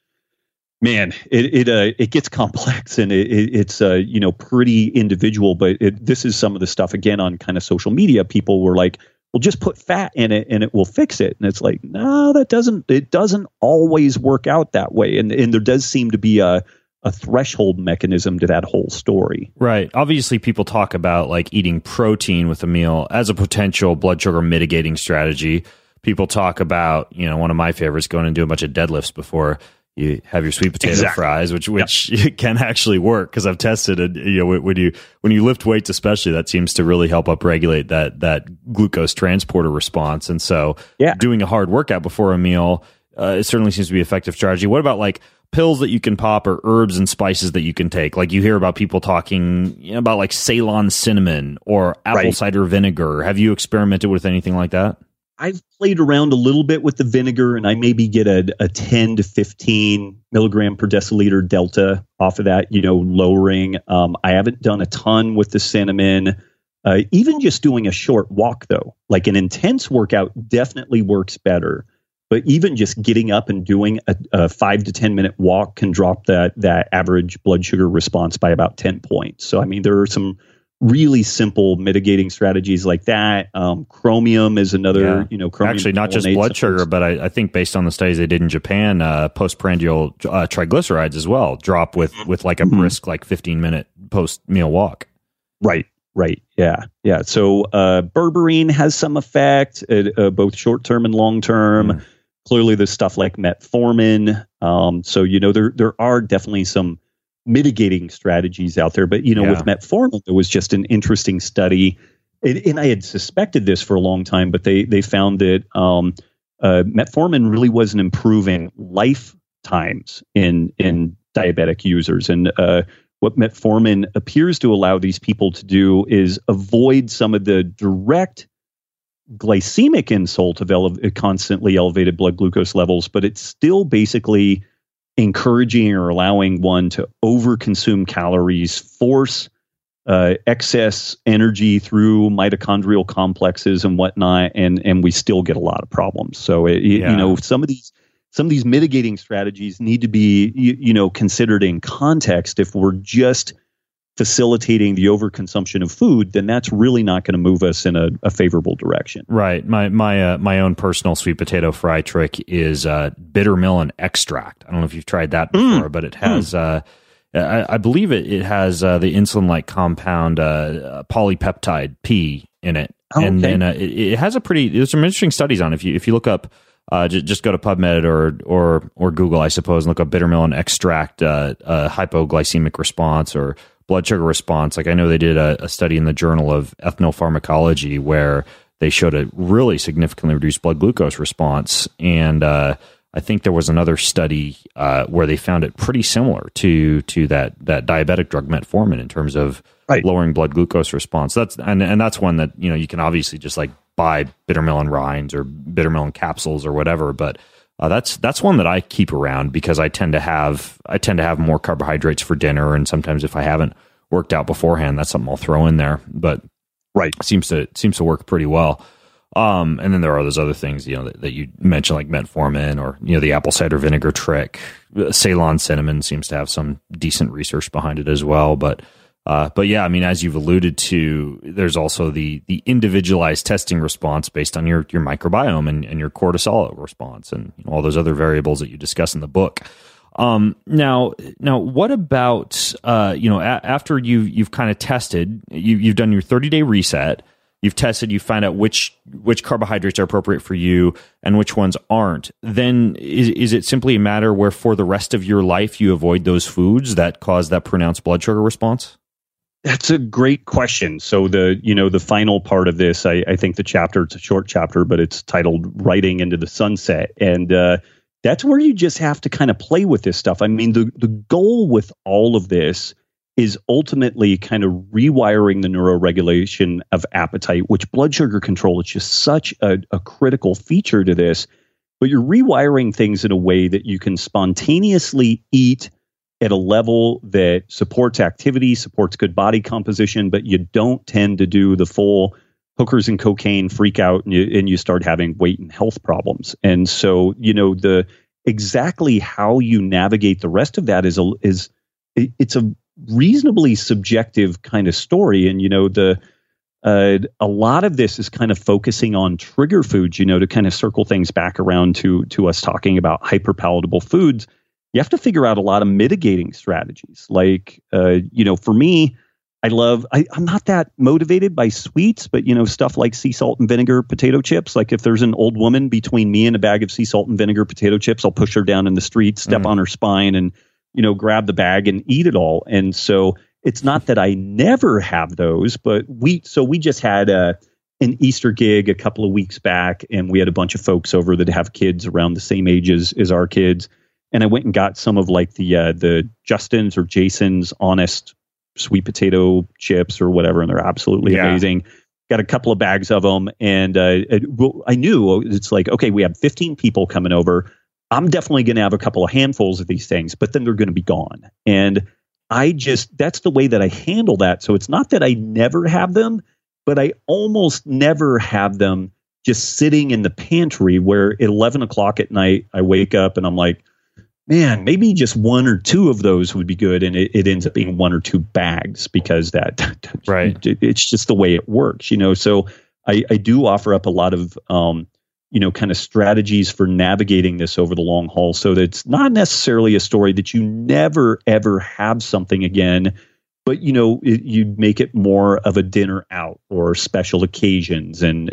it gets complex, and it's pretty individual. But this is some of the stuff, again, on kind of social media. People were like, well, just put fat in it and it will fix it. And it's like, no, it doesn't always work out that way. And there does seem to be a threshold mechanism to that whole story. Right. Obviously, people talk about like eating protein with a meal as a potential blood sugar mitigating strategy. People talk about, one of my favorites, going and do a bunch of deadlifts before you have your sweet potato fries, which can actually work, because I've tested it. When you lift weights, especially, that seems to really help upregulate that glucose transporter response. And so, doing a hard workout before a meal, it certainly seems to be an effective strategy. What about like pills that you can pop, or herbs and spices that you can take? Like you hear about people talking about like Ceylon cinnamon or apple cider vinegar. Have you experimented with anything like that? I've played around a little bit with the vinegar, and I maybe get a 10 to 15 milligram per deciliter delta off of that, lowering. I haven't done a ton with the cinnamon. Even just doing a short walk, though, like an intense workout definitely works better. But even just getting up and doing a 5 to 10 minute walk can drop that average blood sugar response by about 10 points. So, I mean, there are some really simple mitigating strategies like that. Chromium is another, chromium. Actually, not just blood sugar, but I think based on the studies they did in Japan, postprandial triglycerides as well drop with like a brisk, like 15-minute post-meal walk. Right. Yeah. So berberine has some effect, both short-term and long-term. Clearly, there's stuff like metformin. So, there are definitely some mitigating strategies out there. But, with metformin, there was just an interesting study. And I had suspected this for a long time, but they found that metformin really wasn't improving lifetimes in diabetic users. And what metformin appears to allow these people to do is avoid some of the direct glycemic insult of constantly elevated blood glucose levels, but it's still basically encouraging or allowing one to overconsume calories, force excess energy through mitochondrial complexes and whatnot, and we still get a lot of problems. So some of these mitigating strategies need to be considered in context. If we're just facilitating the overconsumption of food, then that's really not going to move us in a favorable direction. Right. My own personal sweet potato fry trick is bitter melon extract. I don't know if you've tried that before, but it has I believe it has the insulin-like compound polypeptide P in it, and then it has there's some interesting studies on it. If you look up, just go to PubMed or Google, I suppose, and look up bitter melon extract hypoglycemic response or blood sugar response. Like I know they did a study in the Journal of Ethnopharmacology where they showed a really significantly reduced blood glucose response, and I think there was another study where they found it pretty similar to that diabetic drug metformin in terms of lowering blood glucose response. That's one that you can obviously just like buy bitter melon rinds or bitter melon capsules or whatever, but that's one that I keep around because I tend to have more carbohydrates for dinner, and sometimes if I haven't worked out beforehand, that's something I'll throw in there. But it seems to work pretty well. And then there are those other things, that you mentioned, like metformin or, the apple cider vinegar trick. Ceylon cinnamon seems to have some decent research behind it as well. But But yeah, I mean, as you've alluded to, there's also the individualized testing response based on your microbiome and your cortisol response and all those other variables that you discuss in the book. Now, what about after you've kind of tested, you've done your 30-day reset, you've tested, you find out which carbohydrates are appropriate for you and which ones aren't. Then is it simply a matter where for the rest of your life you avoid those foods that cause that pronounced blood sugar response? That's a great question. So the final part of this, I think the chapter, it's a short chapter, but it's titled Writing into the Sunset. And that's where you just have to kind of play with this stuff. I mean, the goal with all of this is ultimately kind of rewiring the neuroregulation of appetite, which blood sugar control is just such a critical feature to this. But you're rewiring things in a way that you can spontaneously eat at a level that supports activity, supports good body composition, but you don't tend to do the full hookers and cocaine freak out and you start having weight and health problems. And so, the exactly how you navigate the rest of that it's a reasonably subjective kind of story. And, a lot of this is kind of focusing on trigger foods, to kind of circle things back around to us talking about hyperpalatable foods. You have to figure out a lot of mitigating strategies. Like, for me, I'm not that motivated by sweets, but, stuff like sea salt and vinegar potato chips. Like if there's an old woman between me and a bag of sea salt and vinegar potato chips, I'll push her down in the street, step on her spine and, grab the bag and eat it all. And so it's not that I never have those, but we just had an Easter gig a couple of weeks back, and we had a bunch of folks over that have kids around the same age as our kids. And I went and got some of like the Justin's or Jason's Honest sweet potato chips or whatever, and they're absolutely amazing. Got a couple of bags of them, and I knew it's like, okay, we have 15 people coming over. I'm definitely going to have a couple of handfuls of these things, but then they're going to be gone. And that's the way that I handle that. So it's not that I never have them, but I almost never have them just sitting in the pantry where at 11 o'clock at night, I wake up and I'm like, man, maybe just one or two of those would be good. And it ends up being one or two bags because right. It's just the way it works, So I do offer up a lot of, kind of strategies for navigating this over the long haul so that it's not necessarily a story that you never, ever have something again, but, you make it more of a dinner out or special occasions. And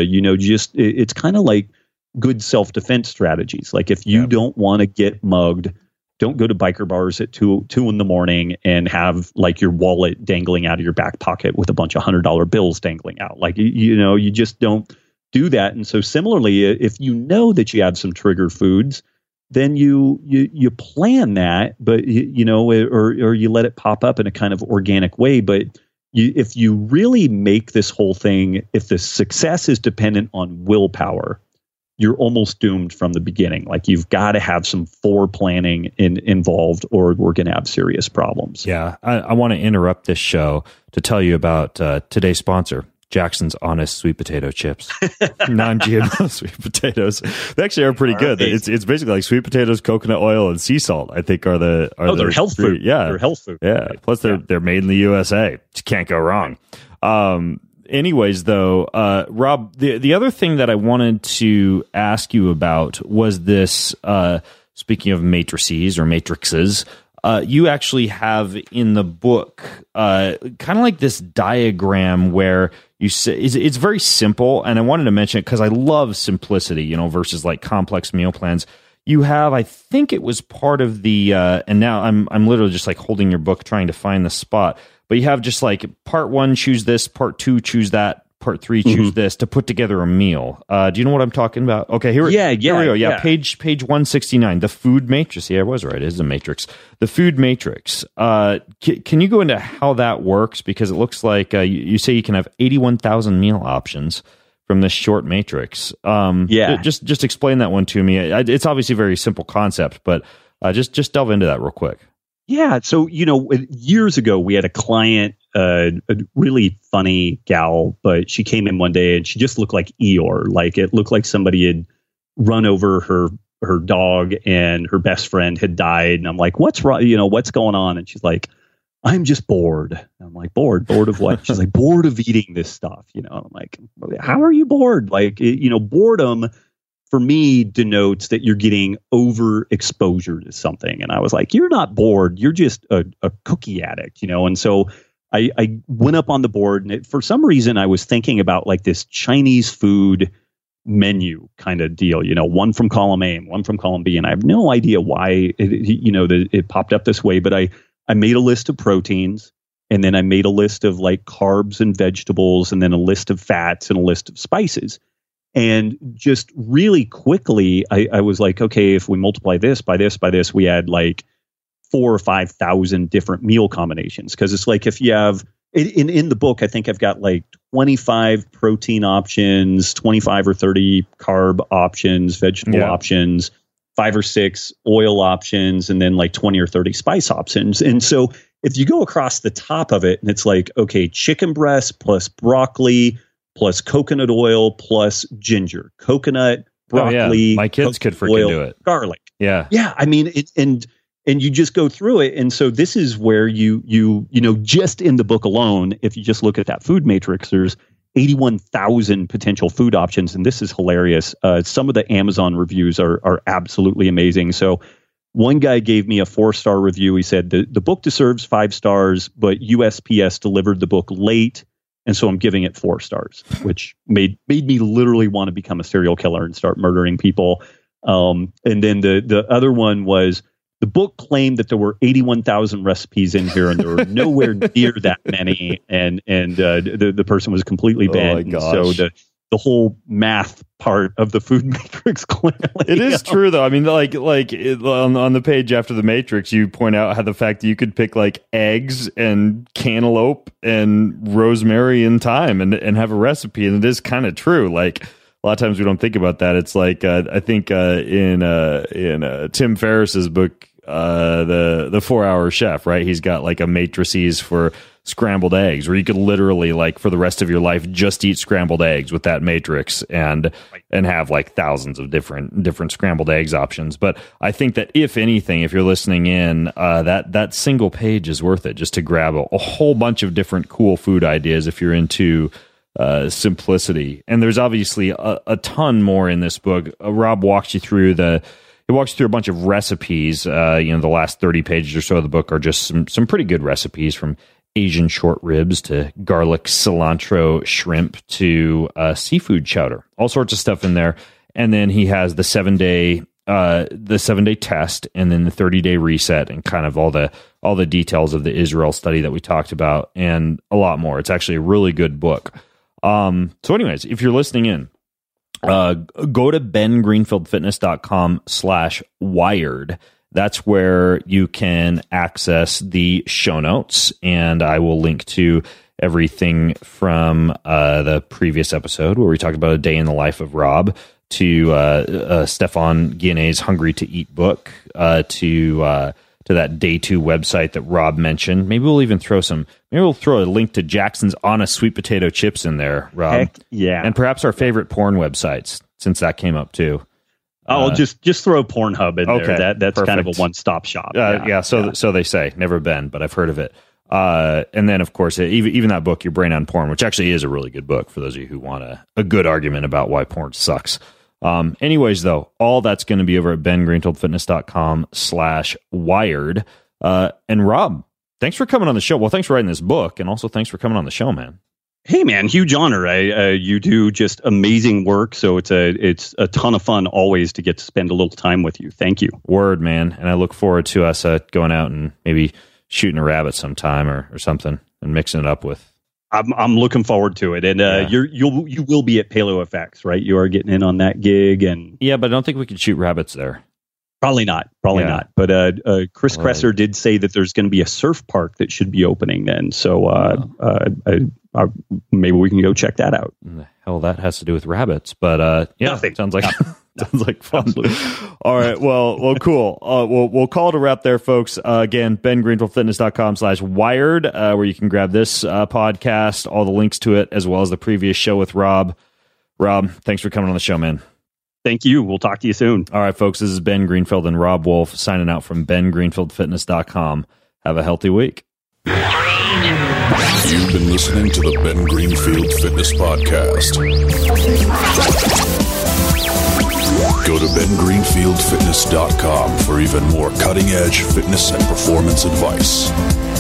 it's kind of like good self-defense strategies. Like if you don't want to get mugged, don't go to biker bars at 2 a.m. and have like your wallet dangling out of your back pocket with a bunch of $100 bills dangling out. Like, you just don't do that. And so similarly, if you know that you have some trigger foods, then you plan that, but or you let it pop up in a kind of organic way. But if you really make this whole thing, if the success is dependent on willpower, you're almost doomed from the beginning. Like you've got to have some foreplanning involved or we're going to have serious problems. Yeah. I want to interrupt this show to tell you about today's sponsor, Jackson's Honest Sweet Potato Chips. Non-GMO sweet potatoes. They actually are pretty good. It's basically like sweet potatoes, coconut oil, and sea salt, I think are they're health food. Yeah. They're health food. Yeah. Plus they're made in the USA. You can't go wrong. Anyways, though, Rob, the other thing that I wanted to ask you about was this, speaking of matrices or matrices, you actually have in the book kind of like this diagram where you say it's very simple. And I wanted to mention it because I love simplicity, versus like complex meal plans. You have, I think it was part of the, and now I'm literally just like holding your book trying to find the spot. But you have just like part 1, choose this, part 2, choose that, part 3, choose this to put together a meal. Do you know what I'm talking about? Okay, here we go. Yeah, page 169, the food matrix. Yeah, I was right. It is a matrix. The food matrix. Can you go into how that works? Because it looks like you say you can have 81,000 meal options from this short matrix. Just explain that one to me. It's obviously a very simple concept, but just delve into that real quick. Yeah. So, years ago, we had a client, a really funny gal, but she came in one day and she just looked like Eeyore. Like it looked like somebody had run over her dog and her best friend had died. And I'm like, what's wrong? What's going on? And she's like, I'm just bored. I'm like, bored of what? She's like, bored of eating this stuff. I'm like, how are you bored? Like, boredom for me denotes that you're getting overexposure to something. And I was like, you're not bored. You're just a cookie addict, And so I went up on the board, and for some reason I was thinking about like this Chinese food menu kind of deal, one from column A and one from column B. And I have no idea why it popped up this way, but I made a list of proteins, and then I made a list of like carbs and vegetables, and then a list of fats and a list of spices. And just really quickly, I was like, okay, if we multiply this by this by this, we add like 4,000 or 5,000 different meal combinations. Because it's like if you have in the book, I think I've got like 25 protein options, 25 or 30 carb options, vegetable options, 5 or 6 oil options, and then like 20 or 30 spice options. And so if you go across the top of it, and it's like, okay, chicken breast plus broccoli plus coconut oil plus ginger, coconut, broccoli. My kids could freaking do it. Garlic. Yeah. Yeah. I mean, and you just go through it. And so this is where you just in the book alone, if you just look at that food matrix, there's 81,000 potential food options. And this is hilarious. Some of the Amazon reviews are absolutely amazing. So one guy gave me a 4-star review. He said the book deserves 5 stars, but USPS delivered the book late. And so I'm giving it 4 stars, which made me literally want to become a serial killer and start murdering people. And then the other one was, the book claimed that there were 81,000 recipes in here, and there were nowhere near that many. And the person was completely banned. So the whole math part of the food matrix clearly. It is true, though. I mean, on the page after the matrix, you point out how the fact that you could pick like eggs and cantaloupe and rosemary and thyme and have a recipe, and it is kind of true. Like, a lot of times we don't think about that. It's like I think in Tim Ferriss's book, the 4-Hour Chef, right? He's got like a matrices for scrambled eggs, where you could literally, like, for the rest of your life just eat scrambled eggs with that matrix and have like thousands of different scrambled eggs options. But I think that if anything, if you're listening in, that single page is worth it, just to grab a whole bunch of different cool food ideas if you're into simplicity. And there's obviously a ton more in this book. Rob walks you through a bunch of recipes. The last 30 pages or so of the book are just some pretty good recipes, from Asian short ribs to garlic cilantro shrimp to seafood chowder, all sorts of stuff in there. And then he has the 7-day test, and then the 30-day reset, and kind of all the details of the Israel study that we talked about, and a lot more. It's actually a really good book. So anyways, if you're listening in, go to bengreenfieldfitness.com/wired. That's where you can access the show notes, and I will link to everything from the previous episode where we talked about a day in the life of Rob, to Stefan Guillenet's Hungry to Eat book, to that Day 2 website that Rob mentioned. Maybe we'll even throw a link to Jackson's Honest Sweet Potato Chips in there, Rob. Heck yeah. And perhaps our favorite porn websites, since that came up too. Just throw Pornhub in there. That's perfect. kind of a one-stop shop. So they say. Never been, but I've heard of it. And then, of course, even that book, Your Brain on Porn, which actually is a really good book for those of you who want a good argument about why porn sucks. Anyways, though, all that's going to be over at bengreenfieldfitness.com/wired. And Rob, thanks for coming on the show. Well, thanks for writing this book, and also thanks for coming on the show, man. Hey, man, huge honor. You do just amazing work, so it's a ton of fun always to get to spend a little time with you. Thank you. Word, man. And I look forward to us going out and maybe shooting a rabbit sometime or something and mixing it up with. I'm looking forward to it, and you will be at Paleo FX, right? You are getting in on that gig, and yeah, but I don't think we could shoot rabbits there. Probably not. But Chris Kresser did say that there's going to be a surf park that should be opening then. So maybe we can go check that out. The hell that has to do with rabbits, but Nothing. Sounds like sounds like fun. Absolutely. All right, well, cool. We'll call it a wrap there, folks. Again, bengreenfieldfitness.com/wired, where you can grab this podcast, all the links to it, as well as the previous show with Rob. Rob, thanks for coming on the show, man. Thank you. We'll talk to you soon. All right, folks, this is Ben Greenfield and Rob Wolf signing out from bengreenfieldfitness.com. Have a healthy week. You've been listening to the Ben Greenfield Fitness Podcast. Go to bengreenfieldfitness.com for even more cutting-edge fitness and performance advice.